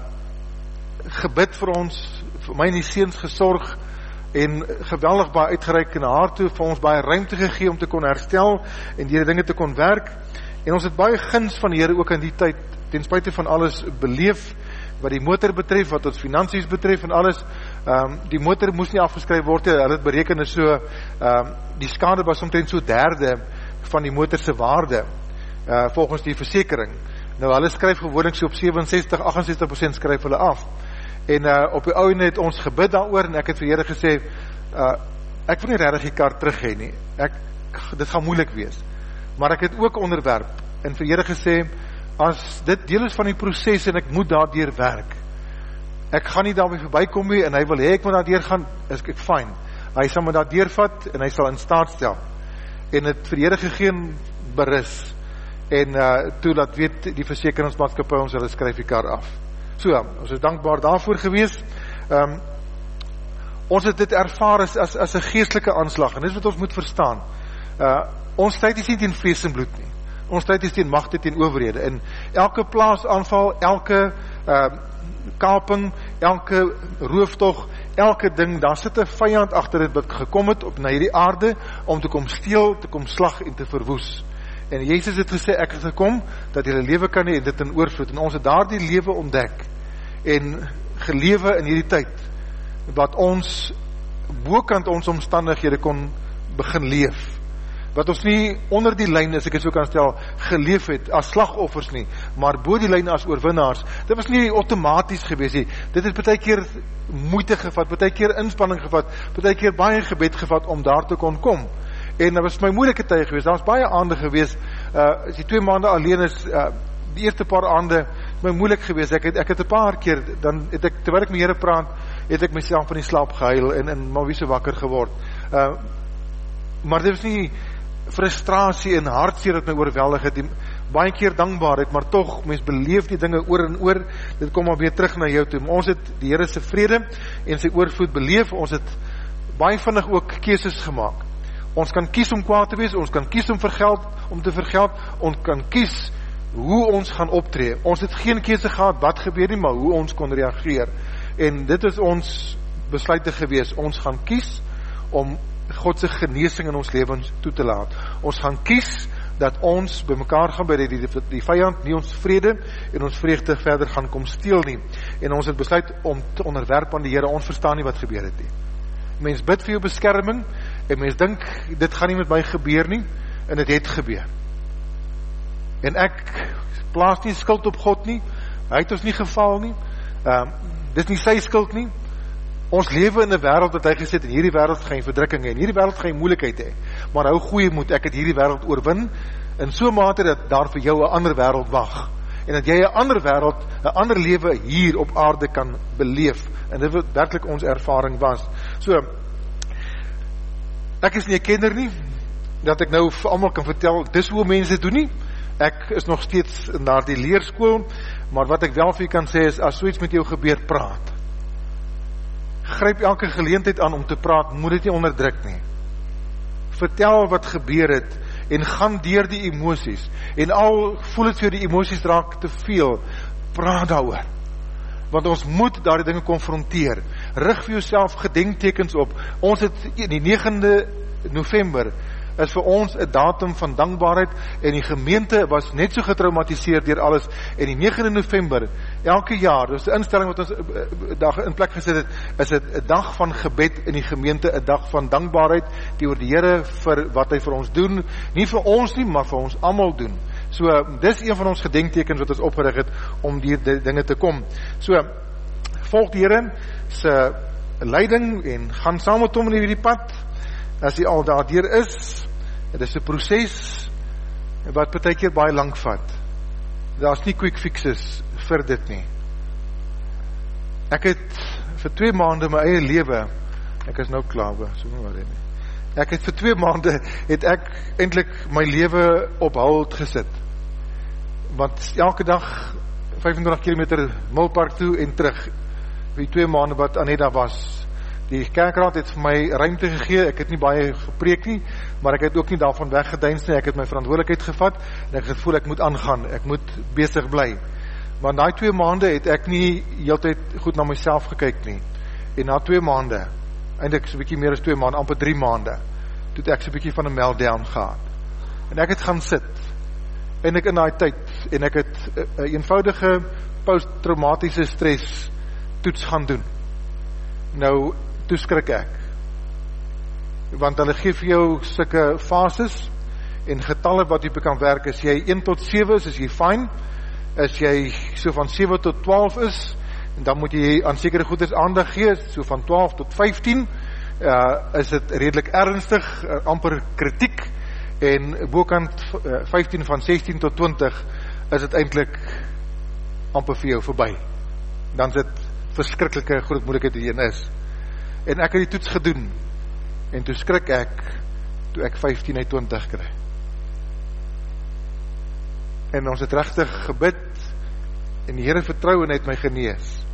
[SPEAKER 2] gebid vir ons, vir my en die seuns gesorg, en geweldig baie uitgereik na haar toe, vir ons baie ruimte gegee om te kon herstel, en die dinge te kon werk, en ons het baie guns van die Here ook in die tyd, ten spyte van alles beleef, wat die motor betref, wat ons finansies betref en alles, um, die motor moes nie afgeskryf word, hulle het bereken is so, um, die skade was omtrent so derde van die motorse waarde, uh, volgens die versekering. Nou hulle skryf gewoonlik so op sewensestig, achtensestig persent skryf hulle af, en uh, op die ouene het ons gebid daaroor, en ek het vir Here gesê, uh, ek wil nie regtig die kar terug hê nie, ek, dit gaan moeilik wees, maar ek het ook onderwerp, en vir Here gesê, as dit deel is van die proces, en ek moet daardeur werk, ek gaan nie daarby verbykom nie, en hy wil hê ek moet daardeur gaan, is ek fyn, hy sal my daardeur vat, en hy sal in staat stel, en het vir Here gegeen berus, en uh, toe laat weet die versekeringsmaatskappy ons, hulle skryf die kar af. So, ons is dankbaar daarvoor gewees. Um, ons het dit ervaar as, as, as 'n geestelike aanslag, en dit is wat ons moet verstaan. Uh, ons tyd is nie teen vlees en bloed nie. Ons tyd is teen magte, teen owerhede. En elke plaasaanval, elke uh, kaping, elke rooftog, elke ding, daar sit 'n vyand agter dit wat gekom het op na hierdie aarde om te kom steel, te kom slag en te verwoes. En Jesus het gesê, ek het gekom dat julle lewe kan hê en dit in oorvloed. En ons het daardie lewe ontdek en gelewe in hierdie tyd wat ons bokant ons omstandighede kon begin leef. Wat ons nie onder die lyn, as ek het so kan stel, geleef het as slagoffers nie, maar bo die lyn as oorwinnaars. Dit was nie outomaties gewees nie. Dit het baie keer moeite gevat, baie keer inspanning gevat, baie keer baie gebed gevat om daar te kon kom. En dat was my moeilike tye gewees, daar was baie aande gewees, uh, as die twee maande alleen is, uh, die eerste paar aande, my moeilik gewees, ek het, ek het een paar keer, dan het ek, terwyl ek my Here praat, het ek myself van die slaap gehuil, en, en maar wie so wakker geword, uh, maar dit was nie frustrasie en hartseer wat my oorweldig het, die, baie keer dankbaarheid, maar toch, mens beleef die dinge oor en oor, dit kom maar weer terug na jou toe, maar ons het die Here se vrede, en sy oorvloed beleef, ons het baie vinnig ook keuses gemaak. Ons kan kies om kwaad te wees, ons kan kies om vergeld, om te vergeld, ons kan kies hoe ons gaan optree. Ons het geen keuse gehad wat gebeur nie, maar hoe ons kon reageer. En dit is ons besluite gewees. Ons gaan kies om God se genesing in ons lewens toe te laat. Ons gaan kies dat ons by mekaar gaan by die, die, die vyand nie ons vrede en ons vreugde verder gaan kom steel nie. En ons het besluit om te onderwerp aan die Here. Ons verstaan nie wat gebeur het nie. Mens bid vir jou beskerming, en mens dink, dit gaan nie met my gebeur nie, en dit het gebeur. En ek plaas nie skuld op God nie, hy het ons nie geval nie, uh, dis nie sy skuld nie, ons lewe in 'n wêreld wat hy gesê het, in hierdie wêreld gaan jy verdrukking hê, in hierdie wêreld gaan jy moeilikheid hê, maar hou goeie moed, ek het hierdie wêreld oorwin, in so mate dat daar vir jou 'n ander wêreld wag, en dat jy 'n ander wêreld, 'n ander lewe hier op aarde kan beleef, en dit wat werklik ons ervaring was. So, ek is nie 'n kenner nie, dat ek nou vir almal kan vertel, dis hoe mense doen nie, ek is nog steeds in daardie leerskool, maar wat ek wel vir jy kan sê is, as so iets met jou gebeur, praat. Gryp elke geleentheid aan om te praat, moet dit nie onderdruk nie. Vertel wat gebeur het, en gaan deur die emosies, en al voel het vir die emosies raak te veel, praat daaroor, want ons moet daardie dinge konfronteer, rig vir jouself gedenktekens op, ons het die negende November, is vir ons 'n datum van dankbaarheid, en die gemeente was net so getraumatiseer deur alles, en die negende November, elke jaar, dus die instelling wat ons dag in plek gesit het, is dit 'n dag van gebed in die gemeente, 'n dag van dankbaarheid, teenoor die Here vir wat hy vir ons doen, nie vir ons nie, maar vir ons almal doen. So, dis een van ons gedenktekens wat ons opgerig het, om die, die dinge te kom. So, volg die Here se leiding, en gaan saam met hom in hierdie pad, as hy al daardeur is, dit is 'n proses, wat partykeer baie lank vat. Daar is nie quick fixes vir dit nie. Ek het vir twee maande my eie lewe, ek is nou klaar, so nie waar nie. Ek het vir twee maande, het ek eintlik my lewe op hold gesit. Want elke dag, vyf en twintig kilometer Milpark toe en terug, vir die twee maande wat Aneta was. Die kerkraad het vir my ruimte gegee, ek het nie baie gepreek nie, maar ek het ook nie daarvan weggedeins nie, ek het my verantwoordelikheid gevat, en ek het gevoel ek moet aangaan, ek moet besig bly. Maar in die twee maande het ek nie heeltyd goed na myself gekyk nie, en na twee maande, eintlik so 'n bietjie meer as twee maande, amper drie maande, toe het ek so 'n bietjie van 'n meltdown gehad, en ek het gaan sit, en ek in daai tyd, en ek het 'n eenvoudige posttraumatiese stres toets gaan doen. Nou, toe skrik ek, want hulle gee vir jou sulke fases en getalle wat jy kan werk. As jy een tot sewe is, is jy fyn. As jy so van sewe tot twaalf is, en dan moet jy aan sekere goeders aandag gee, so van twaalf tot vyftien, uh, is dit redelik ernstig, uh, amper kritiek, en bokant uh, vyftien van sestien tot twintig is dit eintlik amper vir jou verby. Dan is dit verskriklike grootmoedigheid die een is. En ek het die toets gedoen, en toe skrik ek, toe ek vyftien uit twintig kry. En ons het regtig gebid, en die Here vertrou en hy het my genees.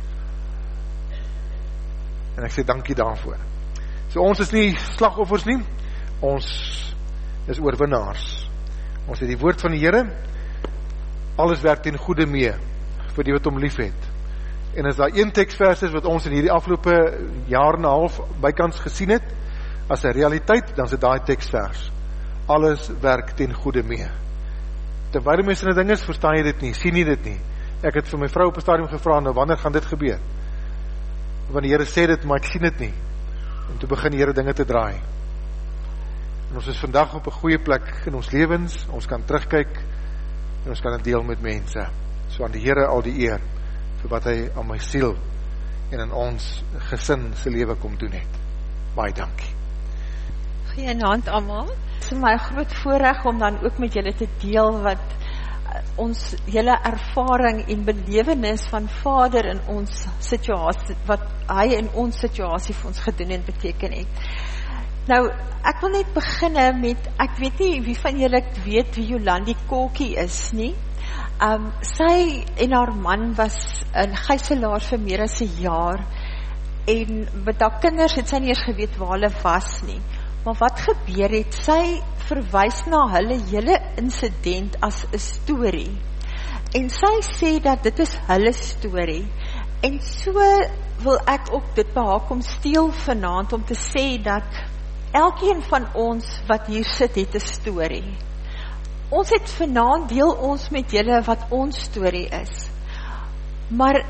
[SPEAKER 2] En ek sê dankie daarvoor. So ons is nie slagoffers nie, ons is oorwinnaars. Ons het die woord van die Here, alles werk ten goeie mee, vir die wat hom lief het. En as daar een teksvers is wat ons in hierdie afgelope jaar en 'n half bykans gesien het, as 'n realiteit, dan is dit daai teksvers. Alles werk ten goeie mee. Terwyl mense in 'n ding is, verstaan jy dit nie, sien nie dit nie. Ek het vir my vrou op 'n stadium gevra, nou wanneer gaan dit gebeur? Want die Here sê dit, maar ek sien dit nie. En toe begin die Here dinge te draai. En ons is vandag op 'n goeie plek in ons lewens, ons kan terugkyk, en ons kan dit deel met mense. So aan die Here al die eer, vir wat hy aan my siel en in ons gesin se lewe kom doen het. Baie dankie.
[SPEAKER 3] Geen hand almal. Dit is my groot voorreg om dan ook met julle te deel wat uh, ons julle ervaring en belewenis van Vader in ons situasie, wat hy in ons situasie vir ons gedoen en beteken het. Nou, ek wil net beginne met, ek weet nie wie van julle weet wie Jolandi Kokkie is nie. Um, sy en haar man was in gijslaar vir meer as 'n jaar, en met haar kinders het sy nie eers geweet waar hulle was nie. Maar wat gebeur het, sy verwys na hulle hele incident as 'n storie, en sy sê dat dit is hulle storie, en so wil ek ook dit by haar kom steel vanaand, om te sê dat elkeen van ons wat hier sit, het 'n storie. Ons het vanaand deel ons met julle wat ons storie is. Maar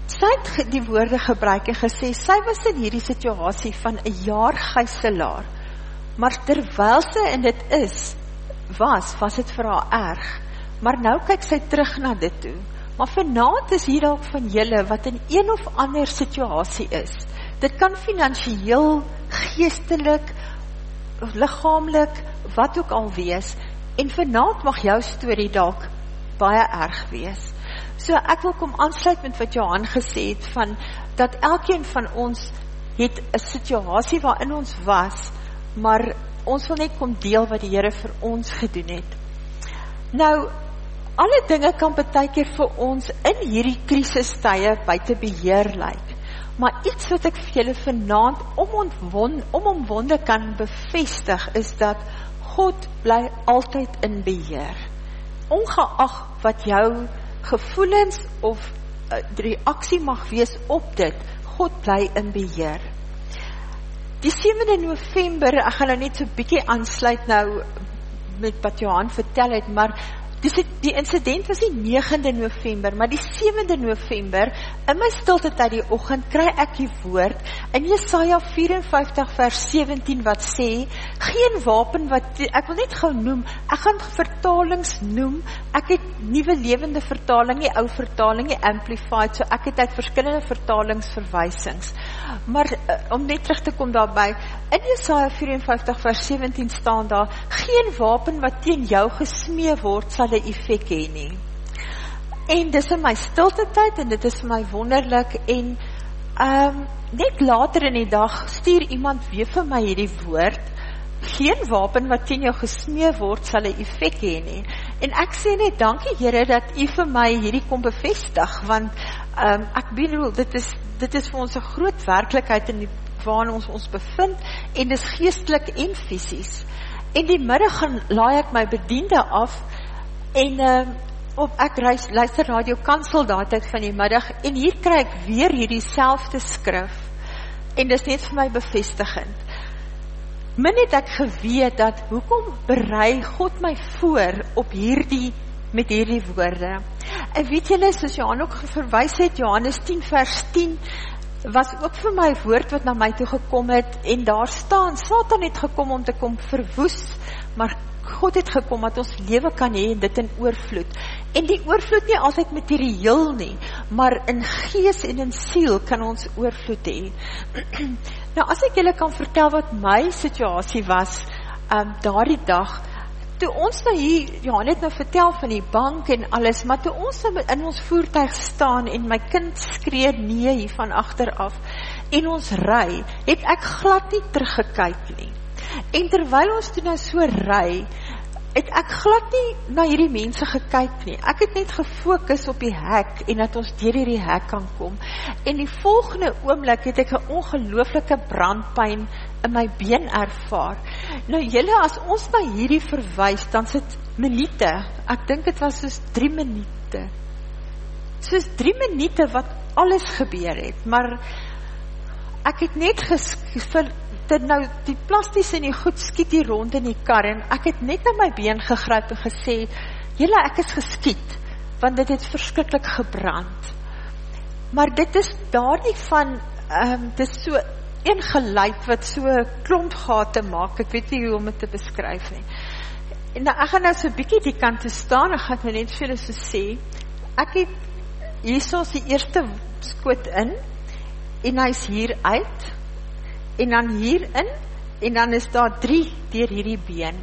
[SPEAKER 3] sy het die woorde gebruik en gesê, sy was in hierdie situasie van 'n jaar gijslaar, maar terwyl sy in dit is, was, was dit vir haar erg, maar nou kyk sy terug na dit toe, maar vanaand is hier dalk van julle, wat in een of ander situasie is, dit kan finansieel, geestelik, liggaamlik, wat ook al wees, en vanaand mag jou storie dalk baie erg wees. So ek wil kom aansluit met wat Johan gesê het, van, dat elkeen van ons het 'n situasie waarin ons was, maar ons wil net kom deel wat die Here vir ons gedoen het. Nou, alle dinge kan partykeer vir ons in hierdie krisistye buite beheer lyk, maar iets wat ek vir julle vanaand om omwonde kan bevestig, is dat God bly altyd in beheer. Ongeag wat jou gevoelens of uh, reaksie mag wees op dit, God bly in beheer. Die sewende November, ek gaan nou net so bietjie aansluit nou met wat Johan vertel het, maar die, die incident was die negende November, maar die sewende November, in my stilte tyd die oggend, kry ek die woord, in Jesaja vyf en vyftig vers sewentien, wat sê, geen wapen wat, ek wil net gou noem, ek gaan vertalings noem, ek het nuwe lewende vertaling, die ou vertaling, die amplified, so ek het uit verskillende vertalingsverwysings, maar uh, om net terug te kom daarby, in Jesaja vyf en vyftig vers sewentien staan daar, geen wapen wat teen jou gesmee word, sal 'n effek hê nie. En dis in my stilte tyd, en dit is vir my wonderlik, en um, net later in die dag, stuur iemand weer vir my hierdie woord, geen wapen wat teen jou gesmee word, sal 'n effek hê nie. En ek sê net, dankie Here, dat u vir my hierdie kom bevestig, want um, ek bedoel, dit is, dit is vir ons 'n groot werklikheid in die waarin ons ons bevind, en dis geestelik en fisies. En die middag gaan laai ek my bediende af, en uh, op ek reis, luister Radio Kansel daai tyd van die middag, en hier kry ek weer hierdie selfde skrif, en dis net vir my bevestigend. Min het ek geweet dat, hoekom berei God my voor op hierdie, met hierdie woorde. En weet julle, soos Johan ook verwys het, Johannes tien vers tien, was ook vir my woord wat na my toe gekom het, en daar staan, Satan het gekom om te kom verwoes, maar God het gekom dat ons lewe kan hê, en dit in oorvloed. En die oorvloed nie altyd materieel nie, maar in gees en in siel kan ons oorvloed hê. Nou, as ek julle kan vertel wat my situasie was, um, daardie dag, toe ons nou hier, Johan het nou vertel van die bank en alles, maar toe ons nou in ons voertuig staan, en my kind skree nee hier van agteraf, en ons ry, het ek glad nie teruggekyk nie. En terwyl ons toe nou so ry, het ek glad nie na hierdie mense gekyk nie. Ek het net gefokus op die hek, en dat ons deur hierdie hek kan kom. En die volgende oomblik het ek 'n ongelooflike brandpyn in my been ervaar. Nou julle, as ons na hierdie verwys, dan sit minute, ek dink dit was soos drie minute, soos drie minute wat alles gebeur het, maar ek het net geskifil, dit nou, die plasties en die goed skiet hier rond in die kar, en ek het net na my been gegryp en gesê, julle, ek is geskiet, want dit het verskriklik gebrand. Maar dit is daar nie van, um, dit is so een geluid wat so klomp gate maak, ek weet nie hoe om het te beskryf nie. En nou, ek gaan nou so bykie die kant te staan, ek gaan nou net vir julle so sê, ek het, hier soos die eerste skoot in, en hy is hier uit, en dan hier in, en dan is daar drie deur hierdie been.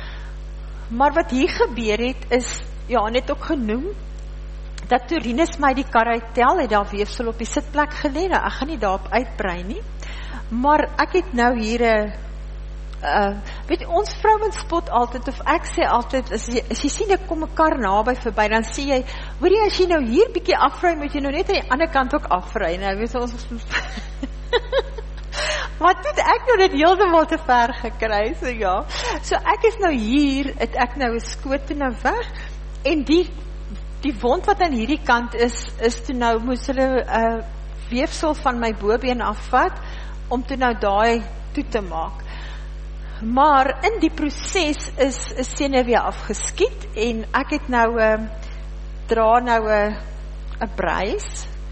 [SPEAKER 3] Maar wat hier gebeur het, is, ja, net ook genoem, dat toe Rinus my die kar uittel, het daar weefsel op die sitplek gelê, nou, ek gaan nie daarop uitbrei nie, maar ek het nou hier, uh, weet ons vrouwens spot altyd, of ek sê altyd, as jy, as jy sien, ek kom 'n kar naby verby, dan sê jy, hoor jy, as jy nou hier bietjie afry, moet jy nou net aan die ander kant ook afry, nou, weet ons, maar toe het ek nou dit heeltemal te ver gekry, so ja, so ek is nou hier, het ek nou 'n skoot toe nou weg, en die, die wond wat aan hierdie kant is, is toe nou, moes hulle uh, weefsel van my bobeen afvat, om toe nou daai toe te maak. Maar in die proses is, is senuwee afgeskiet, en ek het nou, uh, dra nou 'n uh, 'n brace,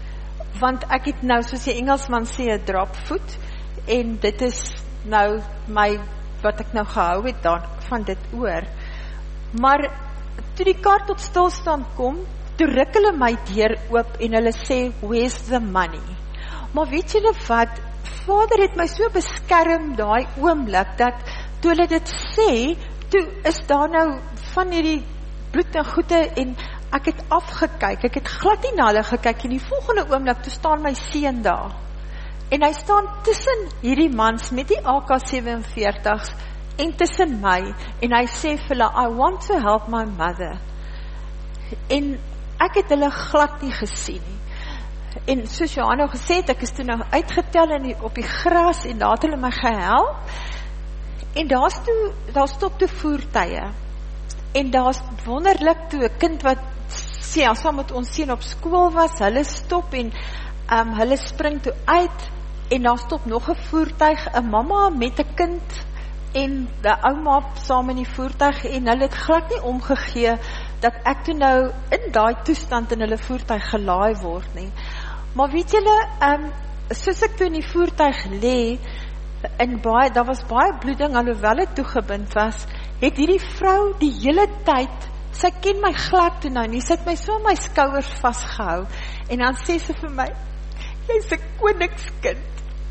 [SPEAKER 3] want ek het nou, soos die Engelsman sê, 'n drop foot, en dit is nou my, wat ek nou gehou het dan, van dit oor. Maar, toe die kar tot stilstand kom, toe ruk hulle my deur oop, en hulle sê, where's the money? Maar weet julle wat, Vader het my so beskerm daai oomblik, dat toe hulle dit sê, toe is daar nou van hierdie bloed en goede, en ek het afgekyk, ek het glad nie na hulle gekyk, en die volgende oomblik, toe staan my seun daar, en hy staan tussen hierdie mans, met die A K sewenveertigs, en tussen my, en hy sê vir hulle, I want to help my mother, en ek het hulle glad nie gesien nie, en soos Johanna gesê het, ek is toe nou uitgetel in die, op die gras, en daar het hulle my gehelp, en daar, toe, daar stop toe voertuie, en daar is wonderlik toe, een kind wat sê, as saam met ons sien op skool was, hulle stop, en um, hulle spring toe uit, en daar stop nog een voertuig, een mama met een kind, en die ouma saam in die voertuig, en hulle het glad nie omgegee, dat ek toe nou in die toestand in hulle voertuig gelaai word nie. Maar weet julle, um, soos ek toe in die voertuig lee, en baie, daar was baie bloeding, alhoewel het toegebind was, het hierdie vrou die hele tyd, sy ken my glad toe nou nie, sy het my so my skouers vastgehou, en dan sê sy vir my, jy is 'n koningskind.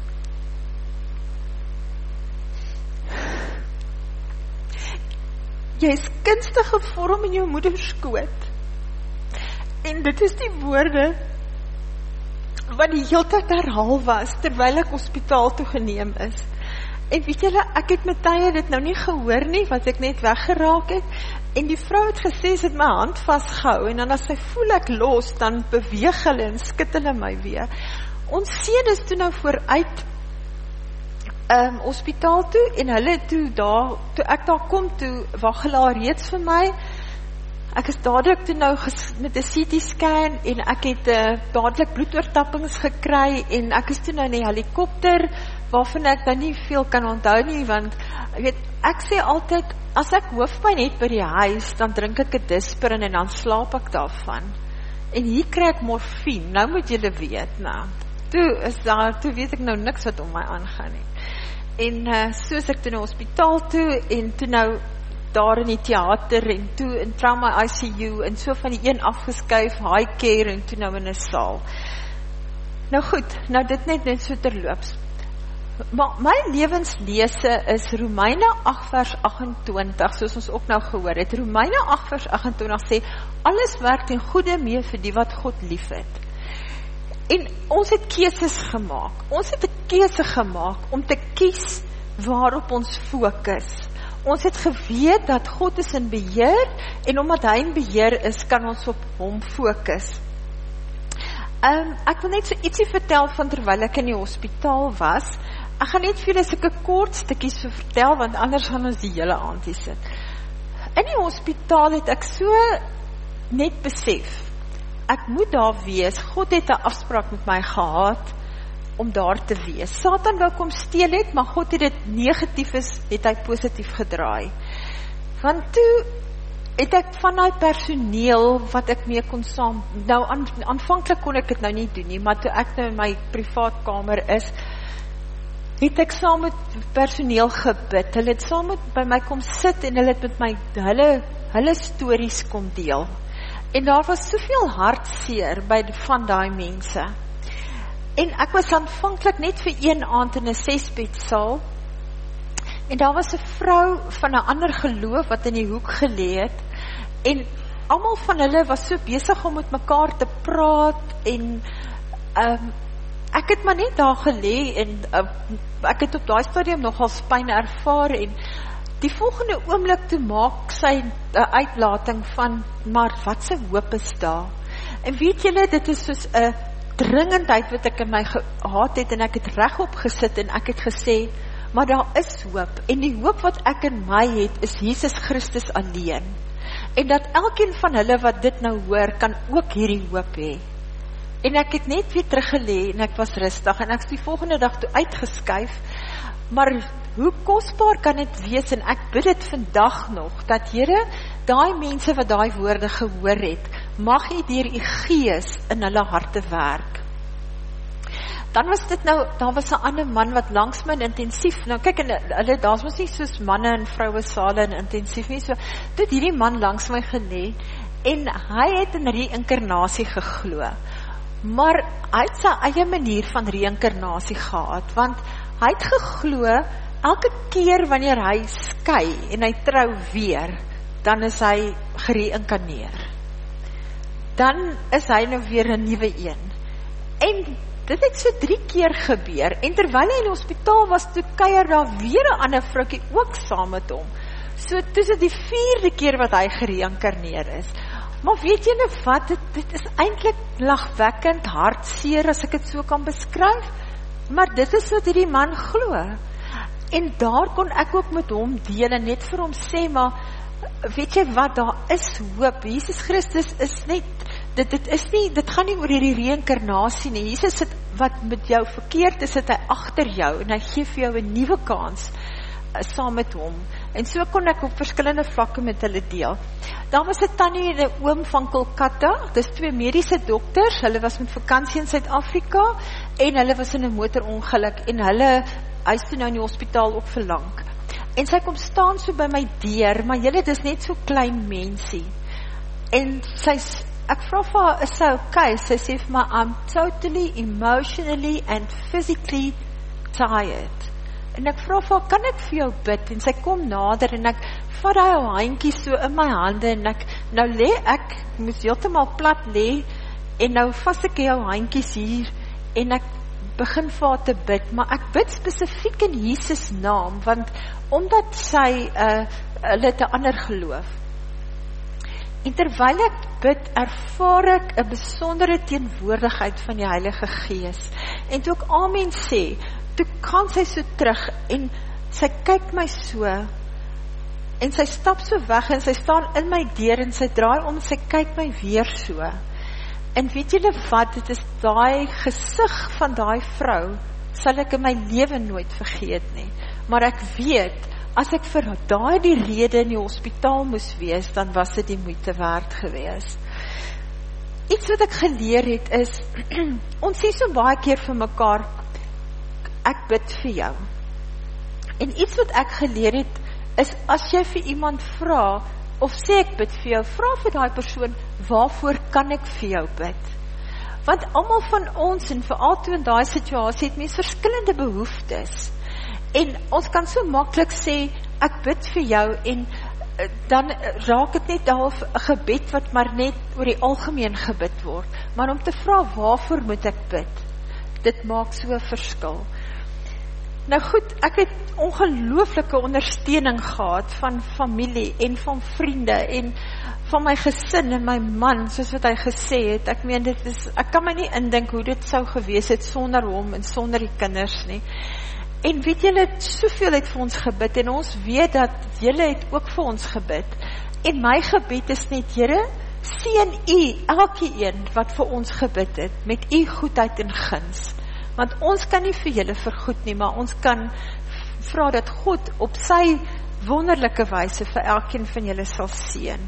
[SPEAKER 3] Jy is kunstig gevorm in jou moederskoot. En dit is die woorde wat die hele tyd herhaal was, terwyl ek hospitaal toe geneem is. En weet julle, ek het met tye dit nou nie gehoor nie, wat ek net weggeraak het, en die vrou het gesê, sy het my hand vastgehou, en dan as sy voel ek los, dan beweeg hulle en skit hulle my weer. Ons seun is toe nou vooruit um, hospitaal toe, en hulle toe daar, toe ek daar kom, toe wag hulle al reeds vir my. Ek is dadelik toe nou ges, met 'n C T scan, en ek het uh, dadelik bloedoortappings gekry, en ek is toe nou in die helikopter, waarvan ek dan nie veel kan onthou nie, want ek weet, ek sê altyd, as ek hoofpyn het by die huis, dan drink ek 'n Disprin, en dan slaap ek daarvan. En hier kry ek morfine, nou moet julle weet, nou, toe is daar, toe weet ek nou niks wat om my aangaan nie. En uh, soos ek toe na hospitaal toe, en toe nou daar in die theater, en toe in trauma I C U, en so van die een afgeskuif, high care, en toe nou in 'n saal. Nou goed, nou dit net net so terloops. Maar my lewenslese is Romeine agt vers agt en twintig, soos ons ook nou gehoor het. Romeine agt vers agt en twintig sê, alles werk ten goeie mee vir die wat God lief het. En ons het keuses gemaak. Ons het 'n keuse gemaak om te kies waarop ons fokus. Ons het geweet dat God is in beheer, en omdat hy in beheer is, kan ons op hom fokus. Um, ek wil net so ietsie vertel van terwyl ek in die hospitaal was. Ek gaan net vir julle sulke kort stukkies so vertel, want anders gaan ons die hele aand hier sit. In die hospitaal het ek so net besef, ek moet daar wees, God het 'n afspraak met my gehad, om daar te wees. Satan wou kom steel het, maar God het dit negatief is, het hy positief gedraai. Want toe het ek van die personeel, wat ek mee kon saam, nou aan, aanvanklik kon ek dit nou nie doen nie, maar toe ek nou in my privaat kamer is, het ek saam met personeel gebid, hulle het saam met by my kom sit, en hulle het met my, hulle, hulle stories kom deel, en daar was soveel hartseer by die, van die mense, en ek was aanvanklik net vir een aand in 'n sesbedsaal, en daar was 'n vrou van 'n ander geloof wat in die hoek gelê het, en almal van hulle was so besig om met mekaar te praat, en um, ek het maar net daar gelê, en uh, ek het op daai stadium nogal pyn ervaar, en die volgende oomblik toe maak sy 'n uitlating van, maar wat se hoop is daar? En weet julle, dit is soos 'n dringendheid wat ek in my gehad het, en ek het regop gesit, en ek het gesê, maar daar is hoop, en die hoop wat ek in my het, is Jesus Christus alleen, en dat elkeen van hulle wat dit nou hoor, kan ook hierdie hoop hê. En ek het net weer teruggelee, en ek was rustig, en ek is die volgende dag toe uitgeskuif, maar hoe kosbaar kan dit wees, en ek bid dit vandag nog, dat Here, daai mense wat daai woorde gehoor het, mag U deur U Gees in hulle harte werk. Dan was dit nou, daar was 'n ander man wat langs my in intensief, nou kyk, en hulle, daar's mos nie soos manne en vroue sale in intensief nie, so, toe het hierdie man langs my gelê, en hy het in reïnkarnasie geglo, maar hy het sy eie manier van reïnkarnasie gehad, want hy het geglo, elke keer wanneer hy skei, en hy trou weer, dan is hy gereïnkarneer. Dan is hy nou weer 'n nuwe een. En dit het so drie keer gebeur, en terwyl hy in die hospitaal was, toe kuier daar weer 'n ander vroukie ook saam met hom. So, toe is dit die vierde keer wat hy gereïnkarneer is. Maar weet julle wat, dit, dit is eintlik lagwekkend, hartseer, as ek dit so kan beskryf, maar dit is wat hierdie man glo. En daar kon ek ook met hom deel, en net vir hom sê, maar, weet jy wat, daar is hoop, Jesus Christus is net, dit, dit is nie, dit gaan nie oor hierdie reïnkarnasie nie, Jesus sit, wat met jou verkeerd is, sit hy agter jou, en hy gee vir jou 'n nuwe kans, uh, saam met hom, en so kon ek op verskillende vlakke met hulle deel. Daar was 'n tannie en 'n oom van Kolkata, dis twee mediese dokters, hulle was met vakansie in Suid-Afrika, en hulle was in 'n motorongeluk, en hulle, hy is toe nou in die hospitaal ook verlang. En sy kom staan so by my deur, maar julle, dis net so klein mensie. En sy, ek vra vir haar, is sy okay? Sy sê vir my, I'm totally, emotionally and physically tired. En ek vra vir haar, kan ek vir jou bid? En sy kom nader, en ek vat haar handjie so in my hande, en ek, nou lê ek, moes heeltemal plat lê, en nou vas ek jou handjies hier, en ek begin vir haar te bid, maar ek bid spesifiek in Jesus naam, want omdat sy, uh, hulle het 'n ander geloof. En terwyl ek bid, ervaar ek 'n besondere teenwoordigheid van die Heilige Gees. En toe ek amen sê, toe kan sy so terug, en sy kyk my so, en sy stap so weg, en sy staan in my deur, en sy draai om, en sy kyk my weer so. En weet julle wat, dit is daai gesig van daai vrou, sal ek in my lewe nooit vergeet nie. Maar ek weet, as ek vir daai die rede in die hospitaal moes wees, dan was dit die moeite werd gewees. Iets wat ek geleer het is, ons sê so baie keer vir mekaar, ek bid vir jou. En iets wat ek geleer het, is as jy vir iemand vra, of sê ek bid vir jou, vra vir daai persoon, waarvoor kan ek vir jou bid? Want almal van ons, en veral toe in daai situasie, het mens verskillende behoeftes. En ons kan so maklik sê, ek bid vir jou, en uh, dan raak het net daar 'n gebed wat maar net oor die algemeen gebid word. Maar om te vra, waarvoor moet ek bid? Dit maak so 'n verskil. Nou goed, ek het ongelooflike ondersteuning gehad van familie en van vriende en van my gesin en my man, soos wat hy gesê het. Ek meen, dit is, ek kan my nie indink hoe dit sou gewees het sonder hom en sonder die kinders nie. En weet julle, soveel het vir ons gebid, en ons weet dat julle het ook vir ons gebid. En my gebed is net, Here, seën u elkeen wat vir ons gebid het, met u goedheid en guns. Want ons kan nie vir julle vergoed nie, maar ons kan vra dat God op sy wonderlike wyse vir elkeen van julle sal seën.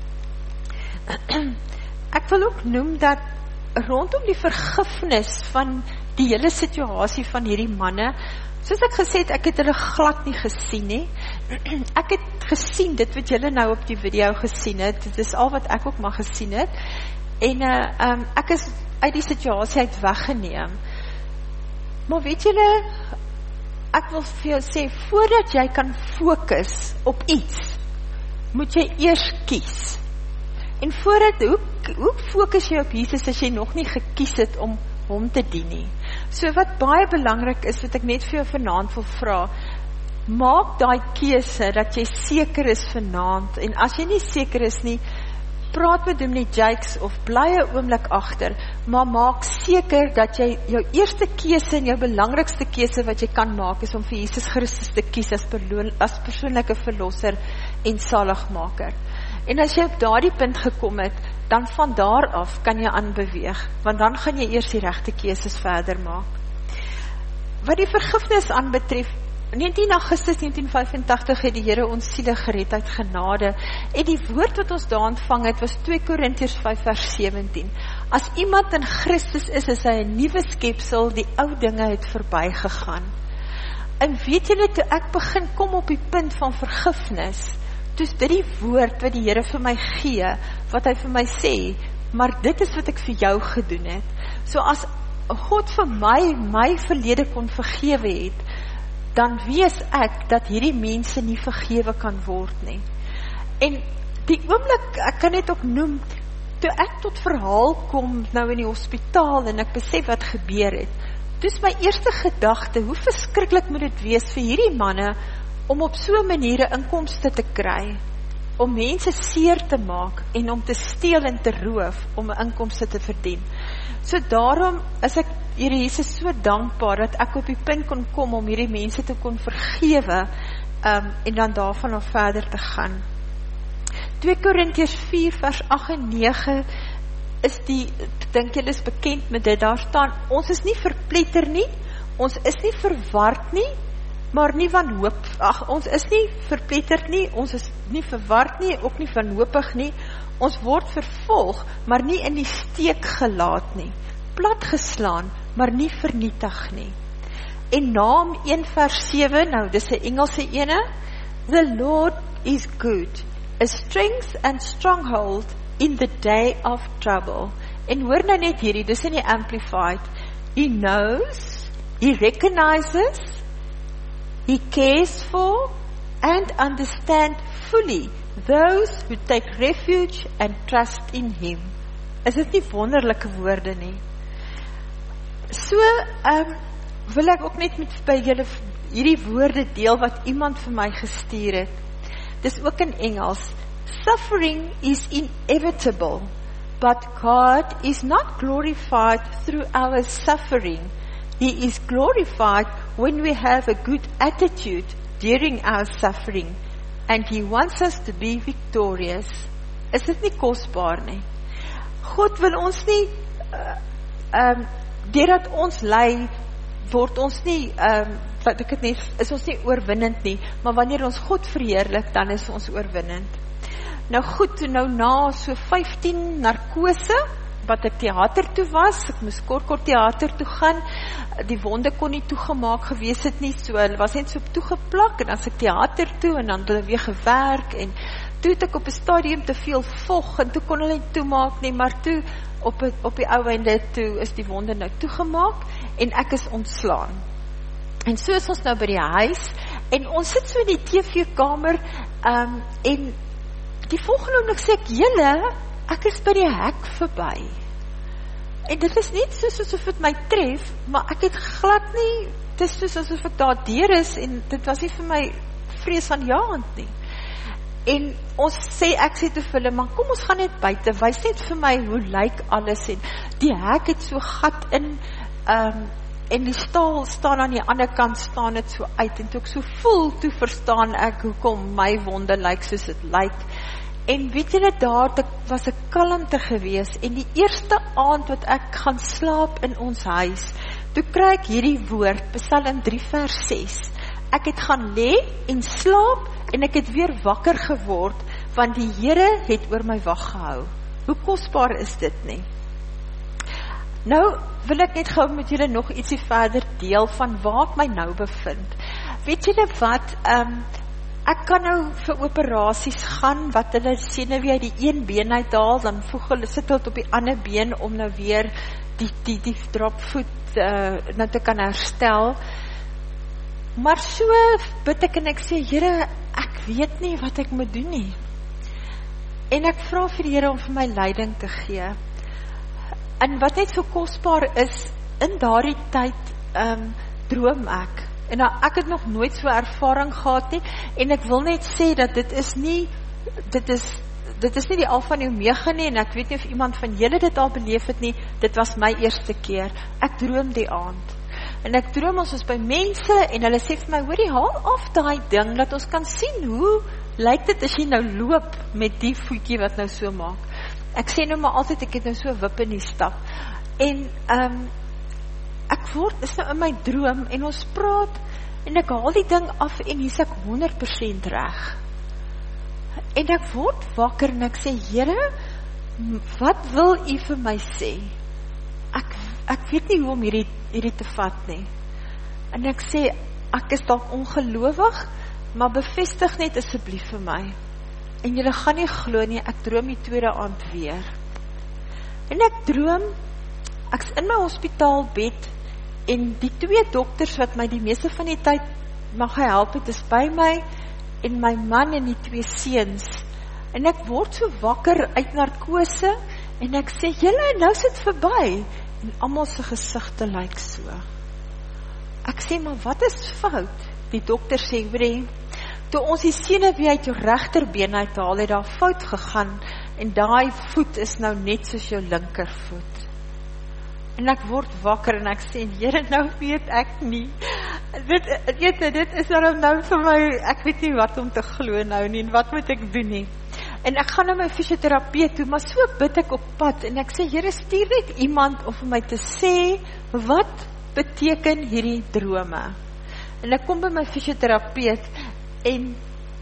[SPEAKER 3] Ek wil ook noem dat rondom die vergifnis van die hele situasie van hierdie manne, soos ek gesê het, ek het hulle glad nie gesien nie. Ek het gesien, dit wat julle nou op die video gesien het, dit is al wat ek ook maar gesien het, en uh, um, ek is uit die situasie uit weggeneem. Maar weet julle, ek wil vir jou sê, voordat jy kan fokus op iets, moet jy eers kies. En voordat, hoe, hoe fokus jy op Jesus as jy nog nie gekies het om hom te dien nie? So wat baie belangrik is, wat ek net vir jou vanaand wil vra, maak daai keuse, dat jy seker is vanaand, en as jy nie seker is nie, praat met Dominee Jakes, of bly 'n oomblik agter, maar maak seker dat jy jou eerste keuse en jou belangrikste keuse wat jy kan maak, is om vir Jesus Christus te kies as, as persoonlike verlosser en saligmaker. En as jy op daardie punt gekom het, dan van daar af kan jy aanbeweeg, want dan gaan jy eers die regte keuses verder maak. Wat die vergifnis aanbetref, negentien Augustus negentien vyfentagtig het die Here ons siele gered uit genade, en die woord wat ons daar ontvang het, was twee Korintiërs vyf vers sewentien. As iemand in Christus is, is hy 'n nuwe skepsel, die ou dinge het verbygegaan. En weet julle, toe ek begin kom op die punt van vergifnis, toe is dit die woord wat die Here vir my gee, wat hy vir my sê, maar dit is wat ek vir jou gedoen het. So as God vir my, my verlede kon vergewe het, dan weet ek dat hierdie mense nie vergewe kan word nie. En die oomblik, ek kan net ook noem, toe ek tot verhaal kom nou in die hospitaal en ek besef wat gebeur het, toe is my eerste gedagte, hoe verskriklik moet dit wees vir hierdie manne om op so 'n manier 'n inkomste te kry, om mense seer te maak en om te steel en te roof om 'n inkomste te verdien. So daarom is ek Here Jesus so dankbaar dat ek op die punt kon kom om hierdie mense te kon vergewe um, en dan daarvan af verder te gaan. twee Korintiërs vier vers agt en nege is die, dink julle is bekend met dit, daar staan, ons is nie verpletter nie, ons is nie verward nie, maar nie wanhoop, ag, ons is nie verpletter nie, ons is nie verward nie, ook nie wanhoopig nie, ons word vervolg, maar nie in die steek gelaat nie, platgeslaan, maar nie vernietig nie. En Naam een vers sewe, nou dis 'n Engelse ene, the Lord is good, a strength and stronghold in the day of trouble. En hoor nou net hierdie, dis in die Amplified, he knows, he recognizes, he cares for, and understand fully those who take refuge and trust in him. Is dit nie wonderlike woorde nie? So, um, wil ek ook net met by julle hierdie woorde deel wat iemand vir my gestuur het. Dis ook in Engels. Suffering is inevitable, but God is not glorified through our suffering. He is glorified when we have a good attitude during our suffering, and He wants us to be victorious. Is dit nie kosbaar nie? God wil ons nie, uh, um, deurdat ons ly, word ons nie, um, wat ek het nie, is ons nie oorwinnend nie, maar wanneer ons God verheerlik, dan is ons oorwinnend. Nou goed, nou na so vyftien narkose, wat ek theater toe was, ek moes kort kort theater toe gaan, die wonde kon nie toegemaak gewees het nie, so hulle was net so toegeplak, en dan is ek theater toe, en dan hulle weer gewerk, en toe het ek op 'n stadium te veel vog, en toe kon hulle nie toemaak nie, maar toe, op, op die ou einde toe, is die wonde nou toegemaak, en ek is ontslaan. En so is ons nou by die huis, en ons sit so in die T V-kamer, um, en die volgende oomblik sê ek, julle, ek is by die hek verby. En dit is net soos asof het my tref, maar ek het glad nie, dit is soos asof ek daar deur is, en dit was nie vir my vrees van jaand nie. En ons sê, ek sê te vir hulle, maar kom ons gaan net buiten, wys net vir my, hoe lyk alles, en die hek het so gat in, um, en die staal staan aan die ander kant, staan het so uit, en toe ek so voel, toe verstaan ek, hoekom my wonde lyk soos het lyk. En weet julle, daar dit was 'n kalmte gewees, en die eerste aand wat ek gaan slaap in ons huis, toe kry ek hierdie woord, Psalm drie vers ses, ek het gaan lê en slaap, en ek het weer wakker geword, want die Here het oor my wag gehou. Hoe kosbaar is dit nie? Nou wil ek net gou met julle nog ietsie verder deel, van waar ek my nou bevind. Weet julle wat, um, ek kan nou vir operasies gaan, wat hulle sê nou weer die een been uithaal, dan voeg hulle, sit hulle op die ander been, om nou weer die, die, die dropvoet uh, nou te kan herstel. Maar so bid ek en ek sê, Here, ek weet nie wat ek moet doen nie. En ek vra vir die Here om vir my leiding te gee. En wat net so kosbaar is, in daardie tyd um, droom ek. En nou, ek het nog nooit so ervaring gehad nie, en ek wil net sê dat dit is nie, dit is, dit is nie die alfa en omega nie, en ek weet nie of iemand van julle dit al beleef het nie, dit was my eerste keer. Ek droom die aand. En ek droom ons is by mense, en hulle sê vir my, hoorie, haal af daai ding, dat ons kan sien, hoe lyk dit as jy nou loop, met die voetjie wat nou so maak. Ek sê nou maar altyd, ek het nou so wip in die stap. En, um, ek word, is nou in my droom, en ons praat, en ek haal die ding af, en hier is ek honderd persent reg. En ek word wakker, en ek sê, Here, wat wil u vir my sê? Ek, ek weet nie hoe om hierdie, hierdie te vat nie. En ek sê, ek is dalk ongelowig, maar bevestig net asseblief vir my. En julle gaan nie glo nie, ek droom die tweede aand weer. En ek droom, ek is in my hospitaalbed, en die twee dokters wat my die meeste van die tyd mag help het, is by my, en my man en die twee seuns. En ek word so wakker uit narkose, en ek sê, julle, nou is dit verby, en almal se gesigte lyk so. Ek sê, maar wat is fout? Die dokter sê, weet, toe ons die senuwee uit jou regterbeen uithaal, het daar fout gegaan, en daai voet is nou net soos jou linkervoet. En ek word wakker, en ek sê, Here, nou weet ek nie. Dit, weet, dit is nou nou vir my, ek weet nie wat om te glo nou nie, en wat moet ek doen nie. En ek gaan na my fisioterapeut toe, maar so bid ek op pad, en ek sê, Here, stuur net iemand om vir my te sê, wat beteken hierdie drome? En ek kom by my fisioterapeut, en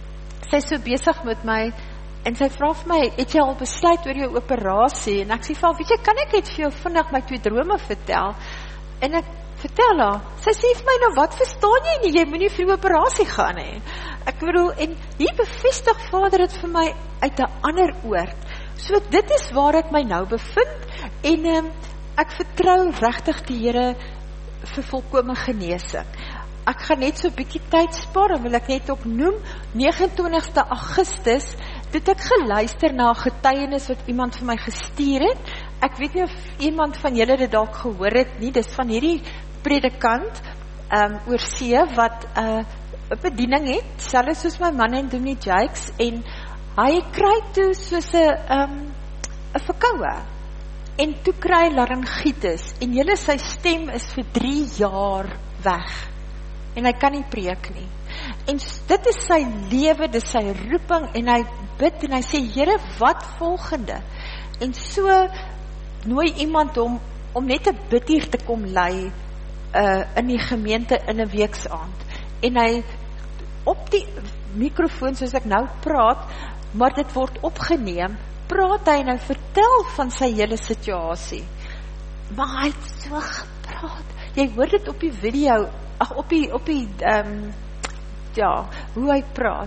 [SPEAKER 3] sy is so besig met my, en sy vra vir my, het jy al besluit oor jou operasie? En ek sê vir, weet jy, kan ek het vir jou vinnig my twee drome vertel? En ek vertel haar, sy sê vir my, nou wat verstaan jy nie, jy moet nie vir die operasie gaan nie. Ek bedoel, en hier bevestig Vader het vir my uit 'n ander oord. So dit is waar ek my nou bevind, en um, ek vertrou regtig die Here vir volkome genesing. Ek gaan net so 'n bietjie tyd spaar, dan wil ek net ook noem, nege en twintigste Augustus, het ek geluister na 'n getuienis wat iemand vir my gestuur het. Ek weet nie of iemand van julle dit dalk gehoor het nie, dis van hierdie predikant um, oor see, wat 'n uh, bediening het, selfs soos my man en Dominee Jakes, en hy kry toe soos 'n um, 'n verkoue, en toe kry laryngitis, en julle sy stem is vir drie jaar weg, en hy kan nie preek nie. En dit is sy lewe, dit is sy roeping, en hy bid, en hy sê, Here, wat volgende? En so nooi iemand om, om net 'n bidtuur te kom lei, uh, in die gemeente in 'n weeksaand. En hy, op die mikrofoon, soos ek nou praat, maar dit word opgeneem, praat hy, en hy vertel van sy hele situasie. Maar hy het so gepraat, jy hoor dit op die video, ag, op die, op die, um, ja, hoe hy praat,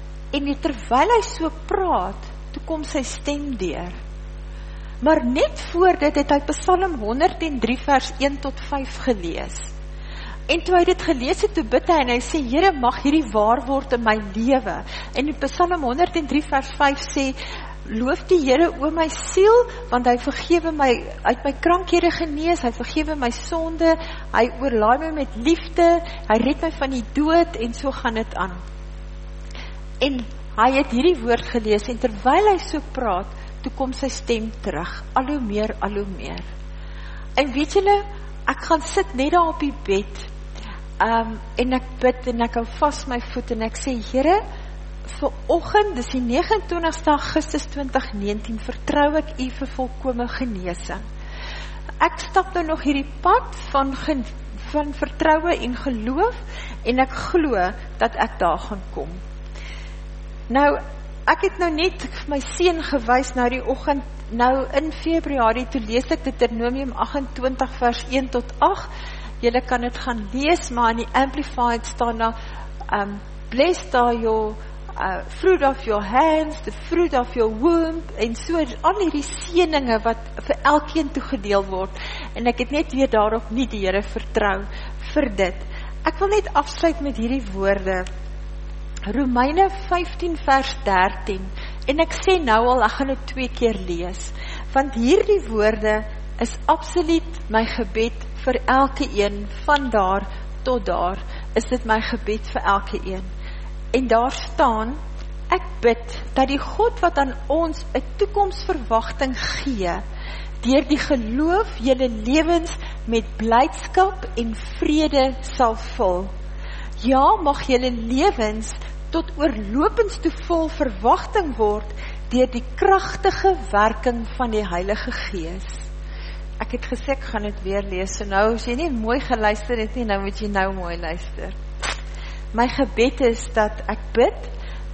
[SPEAKER 3] en terwyl hy so praat, toe kom sy stem deur. Maar net voor dit het hy Psalm honderd en drie vers een tot vyf gelees. En toe hy dit gelees het, toe bid hy, en hy sê, Here, mag hierdie waar word in my lewe. En in Psalm honderd en drie vers vyf sê, loof die Here o my siel, want hy vergewe my, uit my krankhede genees, hy vergewe my sonde, hy oorlaai my met liefde, hy red my van die dood, en so gaan dit aan. En hy het hierdie woord gelees, en terwyl hy so praat, toe kom sy stem terug, al hoe meer, al hoe meer. En weet julle, ek gaan sit net daar op die bed, um, en ek bid, en ek hou vas my voet, en ek sê, Here, vir oggend, dis die nege en twintigste Augustus twintig negentien, vertrou ek u vir volkome genesing. Ek stap nou nog hierdie pad van, van vertroue en geloof, en ek glo dat ek daar gaan kom. Nou, ek het nou net my seun gewys nou die oggend, nou in Februarie, toe lees ek Deuteronomium agt en twintig vers een tot agt, julle kan het gaan lees, maar in die Amplified staan daar, um, blessed are your uh, fruit of your hands, the fruit of your womb, en so, al hierdie seëninge wat vir elkeen toegedeel word, en ek het net weer daarop nie die Here vertrou vir dit. Ek wil net afsluit met hierdie woorde, Romeine vyftien vers dertien, en ek sê nou al, ek gaan dit twee keer lees, want hierdie woorde is absoluut my gebed vir elke een, van daar tot daar, is dit my gebed vir elke een. En daar staan, ek bid, dat die God wat aan ons 'n toekomsverwagting gee, deur die geloof julle lewens met blydskap en vrede sal vul. Ja, mag julle lewens tot oorlopends toe vol verwagting word, deur die kragtige werking van die Heilige Gees. Ek het gesê, ek gaan dit weer lees, so nou, as jy nie mooi geluister het nie, nou moet jy nou mooi luister. My gebed is dat ek bid,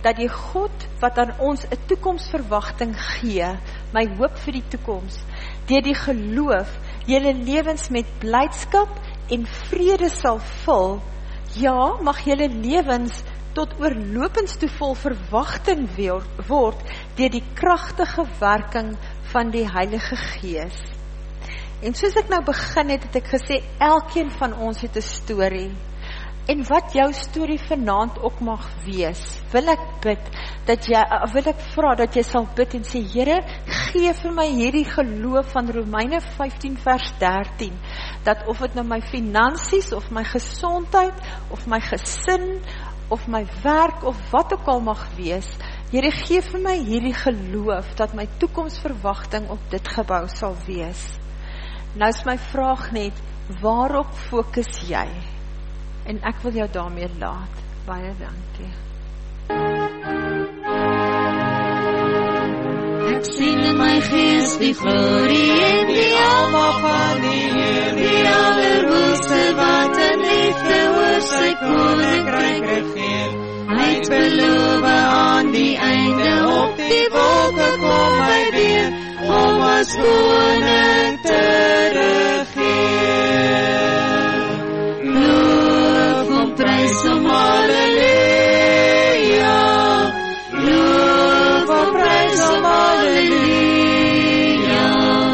[SPEAKER 3] dat die God wat aan ons 'n toekomsverwagting gee, my hoop vir die toekoms, deur die geloof, julle lewens met blydskap en vrede sal vul. Ja, mag julle lewens tot oorlopends toe vol verwagting word deur die kragtige werking van die Heilige Gees. En soos ek nou begin het, het ek gesê, elkeen van ons het 'n storie. En wat jou storie vanaand ook mag wees, wil ek bid, dat jy, wil ek vra dat jy sal bid en sê, Here, gee vir my hierdie geloof van Romeine vyftien vers dertien, dat of het nou my finansies, of my gesondheid, of my gesin, of my werk, of wat ook al mag wees, Here, gee vir my hierdie geloof, dat my toekomsverwagting op dit gebou sal wees. Nou is my vraag net, waarop fokus jy? En ek wil jou daarmee laat. Baie dankie.
[SPEAKER 4] Ek sien in my gees die glorie en die alma van die Heer, die allerhoogste wat in liefde oor sy koninkryk regeer. Hy het beloof aan die einde op die wolke kom hy weer, om as koning te regeer. Prys om Halleluja, loof om prys om Halleluja,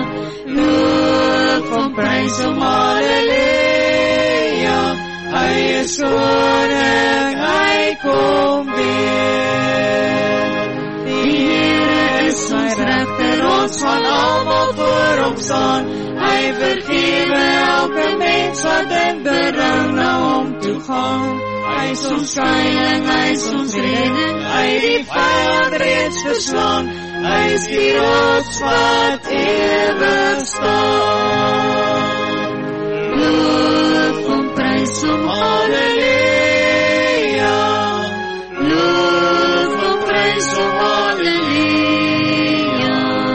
[SPEAKER 4] loof om prys om Halleluja, hy is koning, hy kom weer. Die Here is ons regter, ons gaan almal voor hom staan, hy vergewe elke mens wat in berou na hom toe gaan. Hy is ons skuiling, hy is ons redding, hy het die vyand reeds verslaan, hy is die rots wat ewig staan. Loof om prys om Halleluja, loof om prys om Halleluja,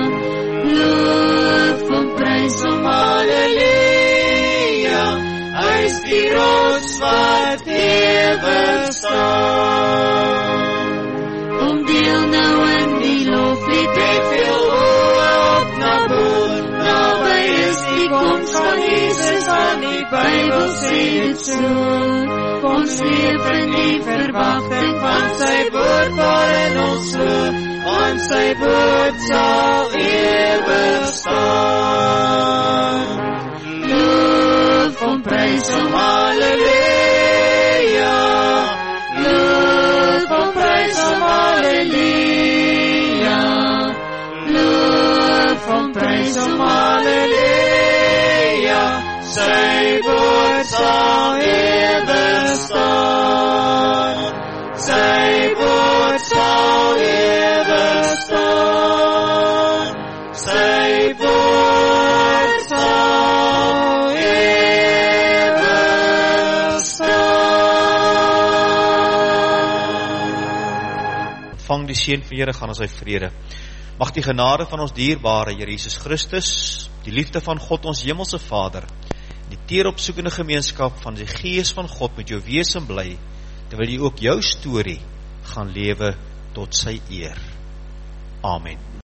[SPEAKER 4] loof om prys om Halleluja, hy is die rots wat ewig staan. Kom deel nou in die loflied, het veel oe op na boer, naby is die komst van Jesus aan die Bybel sê het so. Kom leef in die verwagting van sy woord waarin ons glo, want sy woord sal ewig staan. Loof om prys om Halleluja, loof om prys om Halleluja, loof om prys om Halleluja, sy woord sal ewig staan, sy woord sal ewig staan, sy woord sal ewig staan.
[SPEAKER 1] Vang die seën van die Here, gaan in sy vrede. Mag die genade van ons dierbare Here Jesus Christus, die liefde van God ons hemelse Vader, die teeropsoekende gemeenskap van die Gees van God met jou wees en bly, terwyl jy ook jou storie gaan lewe tot sy eer. Amen.